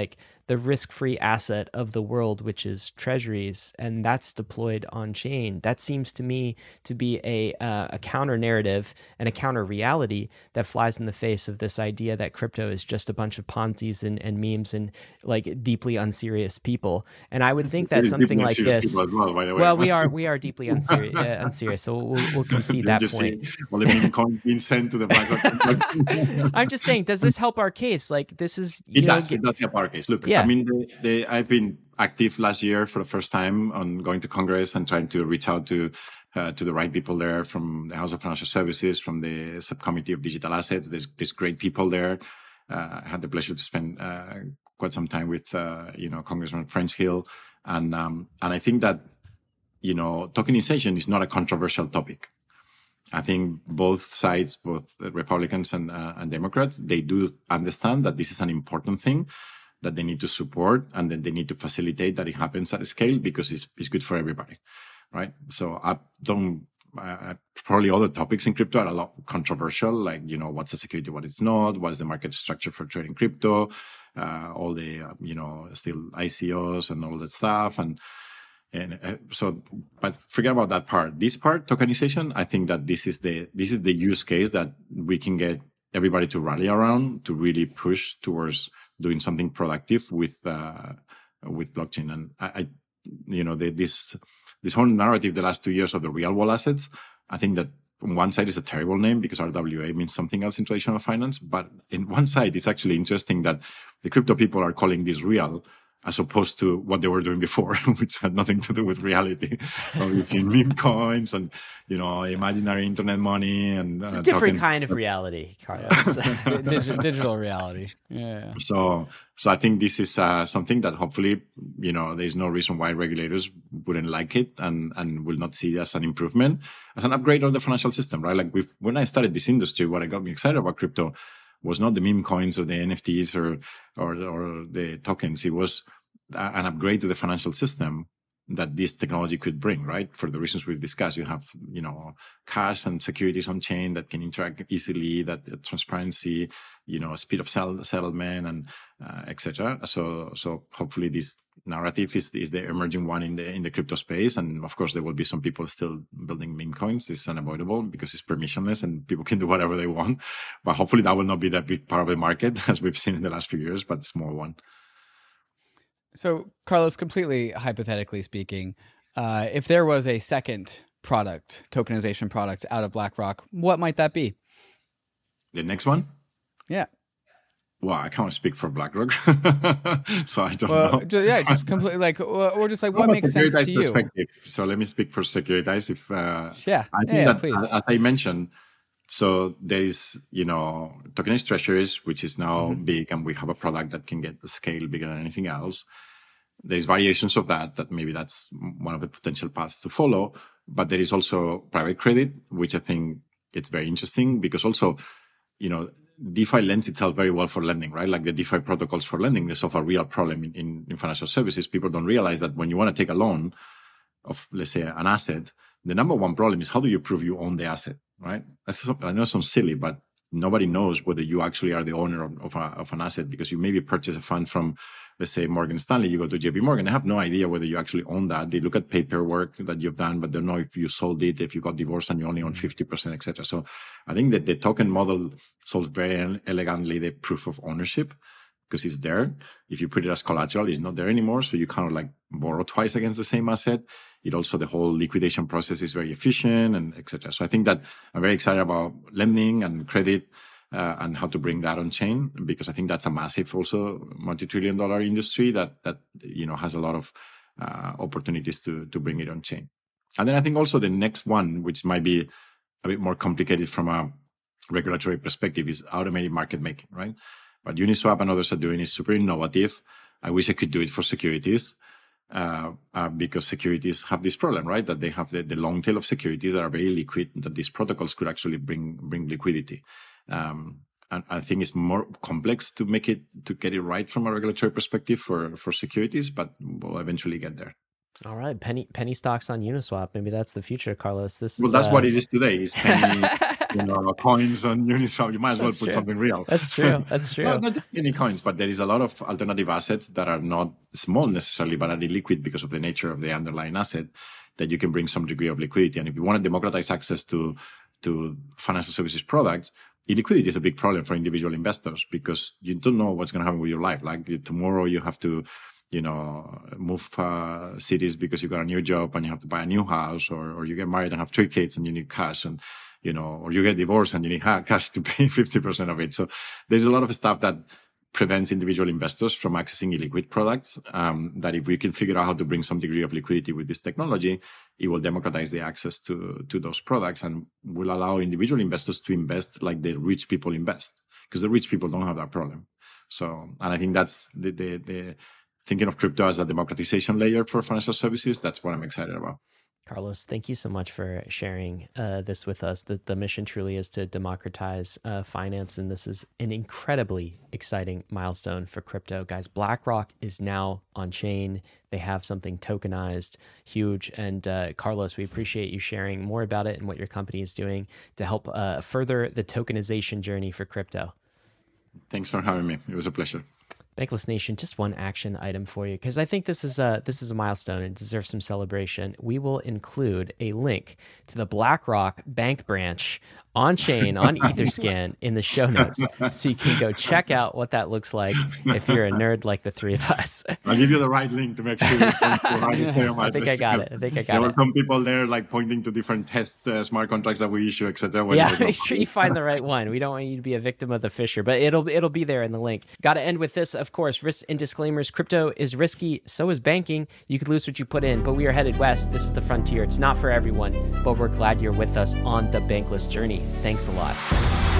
the risk-free asset of the world, which is treasuries, and that's deployed on chain. That seems to me to be a uh, a counter narrative and a counter reality that flies in the face of this idea that crypto is just a bunch of Ponzi's and, and memes and like deeply unserious people. And I would think that something like this. Well, by the way. Well, we are we are deeply unserious, uh, unserious so we'll, we'll concede that point. See, well, the meme coin being sent to the BlackRock. I'm just saying, does this help our case? Like, this is you it know, does. Get, it does help our case. Look, yeah. I mean, the, the, I've been active last year for the first time on going to Congress and trying to reach out to uh, to the right people there from the House of Financial Services, from the Subcommittee of Digital Assets. There's there's great people there. Uh, I had the pleasure to spend uh, quite some time with uh, you know Congressman French Hill, and um, and I think that you know tokenization is not a controversial topic. I think both sides, both Republicans and, uh, and Democrats, they do understand that this is an important thing that they need to support and that they need to facilitate that it happens at scale because it's, it's good for everybody, right? So I don't, uh, probably other topics in crypto are a lot controversial, like, you know, what's a security, what it's not, what's the market structure for trading crypto, uh, all the, uh, you know, still I C Os and all that stuff. And, And uh, so, but forget about that part. This part, tokenization, I think that this is the this is the use case that we can get everybody to rally around to really push towards doing something productive with uh, with blockchain. And I, I you know, the, this this whole narrative the last two years of the real world assets, I think that on one side is a terrible name because R W A means something else in traditional finance. But in one side, it's actually interesting that the crypto people are calling this real, as opposed to what they were doing before, which had nothing to do with reality. Obviously, meme coins and, you know, imaginary internet money. And it's a uh, different talking, kind of reality, Carlos. digital, digital reality. Yeah. So, so I think this is uh, something that hopefully, you know, there's no reason why regulators wouldn't like it and, and will not see it as an improvement, as an upgrade of the financial system, right? Like we've, when I started this industry, what got me excited about crypto was not the meme coins or the N F Ts or, or, or the tokens. It was an upgrade to the financial system that this technology could bring, right? For the reasons we've discussed, you have, you know, cash and securities on chain that can interact easily, that uh, transparency, you know, speed of sell, settlement and, uh, et cetera. So, so hopefully this narrative is, is the emerging one in the, in the crypto space. And of course, there will be some people still building meme coins. It's unavoidable because it's permissionless and people can do whatever they want. But hopefully that will not be that big part of the market as we've seen in the last few years, but a small one. So, Carlos, completely hypothetically speaking, uh, if there was a second product, tokenization product out of BlackRock, what might that be? The next one? Yeah. Well, I can't speak for BlackRock, so I don't well, know. Just, yeah, just completely like, or just like, what makes sense to you? So let me speak for Securitize. If uh, yeah, I think yeah, that, please. As I mentioned, so there is, you know, tokenized treasuries, which is now mm-hmm. big, and we have a product that can get the scale bigger than anything else. There's variations of that, that maybe that's one of the potential paths to follow. But there is also private credit, which I think it's very interesting because also, you know, DeFi lends itself very well for lending, right? Like the DeFi protocols for lending, they solve a real problem in, in, in financial services. People don't realize that when you want to take a loan of, let's say, an asset, the number one problem is how do you prove you own the asset, right? That's, I know it sounds silly, but nobody knows whether you actually are the owner of, of, a, of an asset because you maybe purchase a fund from, let's say, Morgan Stanley, you go to J P Morgan, they have no idea whether you actually own that. They look at paperwork that you've done, but they don't know if you sold it, if you got divorced and you only own fifty percent, et cetera. So I think that the token model solves very elegantly the proof of ownership because it's there. If you put it as collateral, it's not there anymore. So you kind of like borrow twice against the same asset. It also, the whole liquidation process is very efficient and et cetera. So I think that I'm very excited about lending and credit uh, and how to bring that on chain because I think that's a massive also multi-trillion dollar industry that, that, you know, has a lot of uh, opportunities to, to bring it on chain. And then I think also the next one, which might be a bit more complicated from a regulatory perspective, is automated market making, right? What Uniswap and others are doing is super innovative. I wish I could do it for securities uh, uh, because securities have this problem, right? That they have the, the long tail of securities that are very liquid, that these protocols could actually bring bring liquidity. Um, and I think it's more complex to make it, to get it right from a regulatory perspective for, for securities, but we'll eventually get there. All right, penny penny stocks on Uniswap. Maybe that's the future, Carlos. This well, is, that's uh... what it is today. Is penny you know, coins on Uniswap. You might as well That's put true. something real. That's true. That's true. No, not just any coins, but there is a lot of alternative assets that are not small necessarily, but are illiquid because of the nature of the underlying asset that you can bring some degree of liquidity. And if you want to democratize access to, to financial services products, illiquidity is a big problem for individual investors because you don't know what's going to happen with your life. Like tomorrow you have to, you know, move uh, cities because you got a new job and you have to buy a new house, or, or you get married and have three kids and you need cash, and, you know, or you get divorced and you need cash to pay fifty percent of it. So there's a lot of stuff that prevents individual investors from accessing illiquid products, um, that if we can figure out how to bring some degree of liquidity with this technology, it will democratize the access to, to those products and will allow individual investors to invest like the rich people invest, because the rich people don't have that problem. So, and I think that's the, the, the thinking of crypto as a democratization layer for financial services. That's what I'm excited about. Carlos, thank you so much for sharing uh, this with us. The, the mission truly is to democratize uh, finance, and this is an incredibly exciting milestone for crypto. Guys, BlackRock is now on chain. They have something tokenized, huge. And uh, Carlos, we appreciate you sharing more about it and what your company is doing to help uh, further the tokenization journey for crypto. Thanks for having me. It was a pleasure. Bankless Nation, just one action item for you, because I think this is a this is a milestone and deserves some celebration. We will include a link to the BlackRock bank branch on chain on Etherscan in the show notes, so you can go check out what that looks like if you're a nerd like the three of us. I'll give you the right link to make sure you find the right Ethereum I think I got it. I think I got there it. There were some people there like pointing to different test uh, smart contracts that we issue, et cetera. Yeah, make sure you find the right one. We don't want you to be a victim of the fisher, but it'll it'll be there in the link. Got to end with this, of course. Risks and disclaimers. Crypto is risky. So is banking. You could lose what you put in, but we are headed west. This is the frontier. It's not for everyone, but we're glad you're with us on the Bankless journey. Thanks a lot.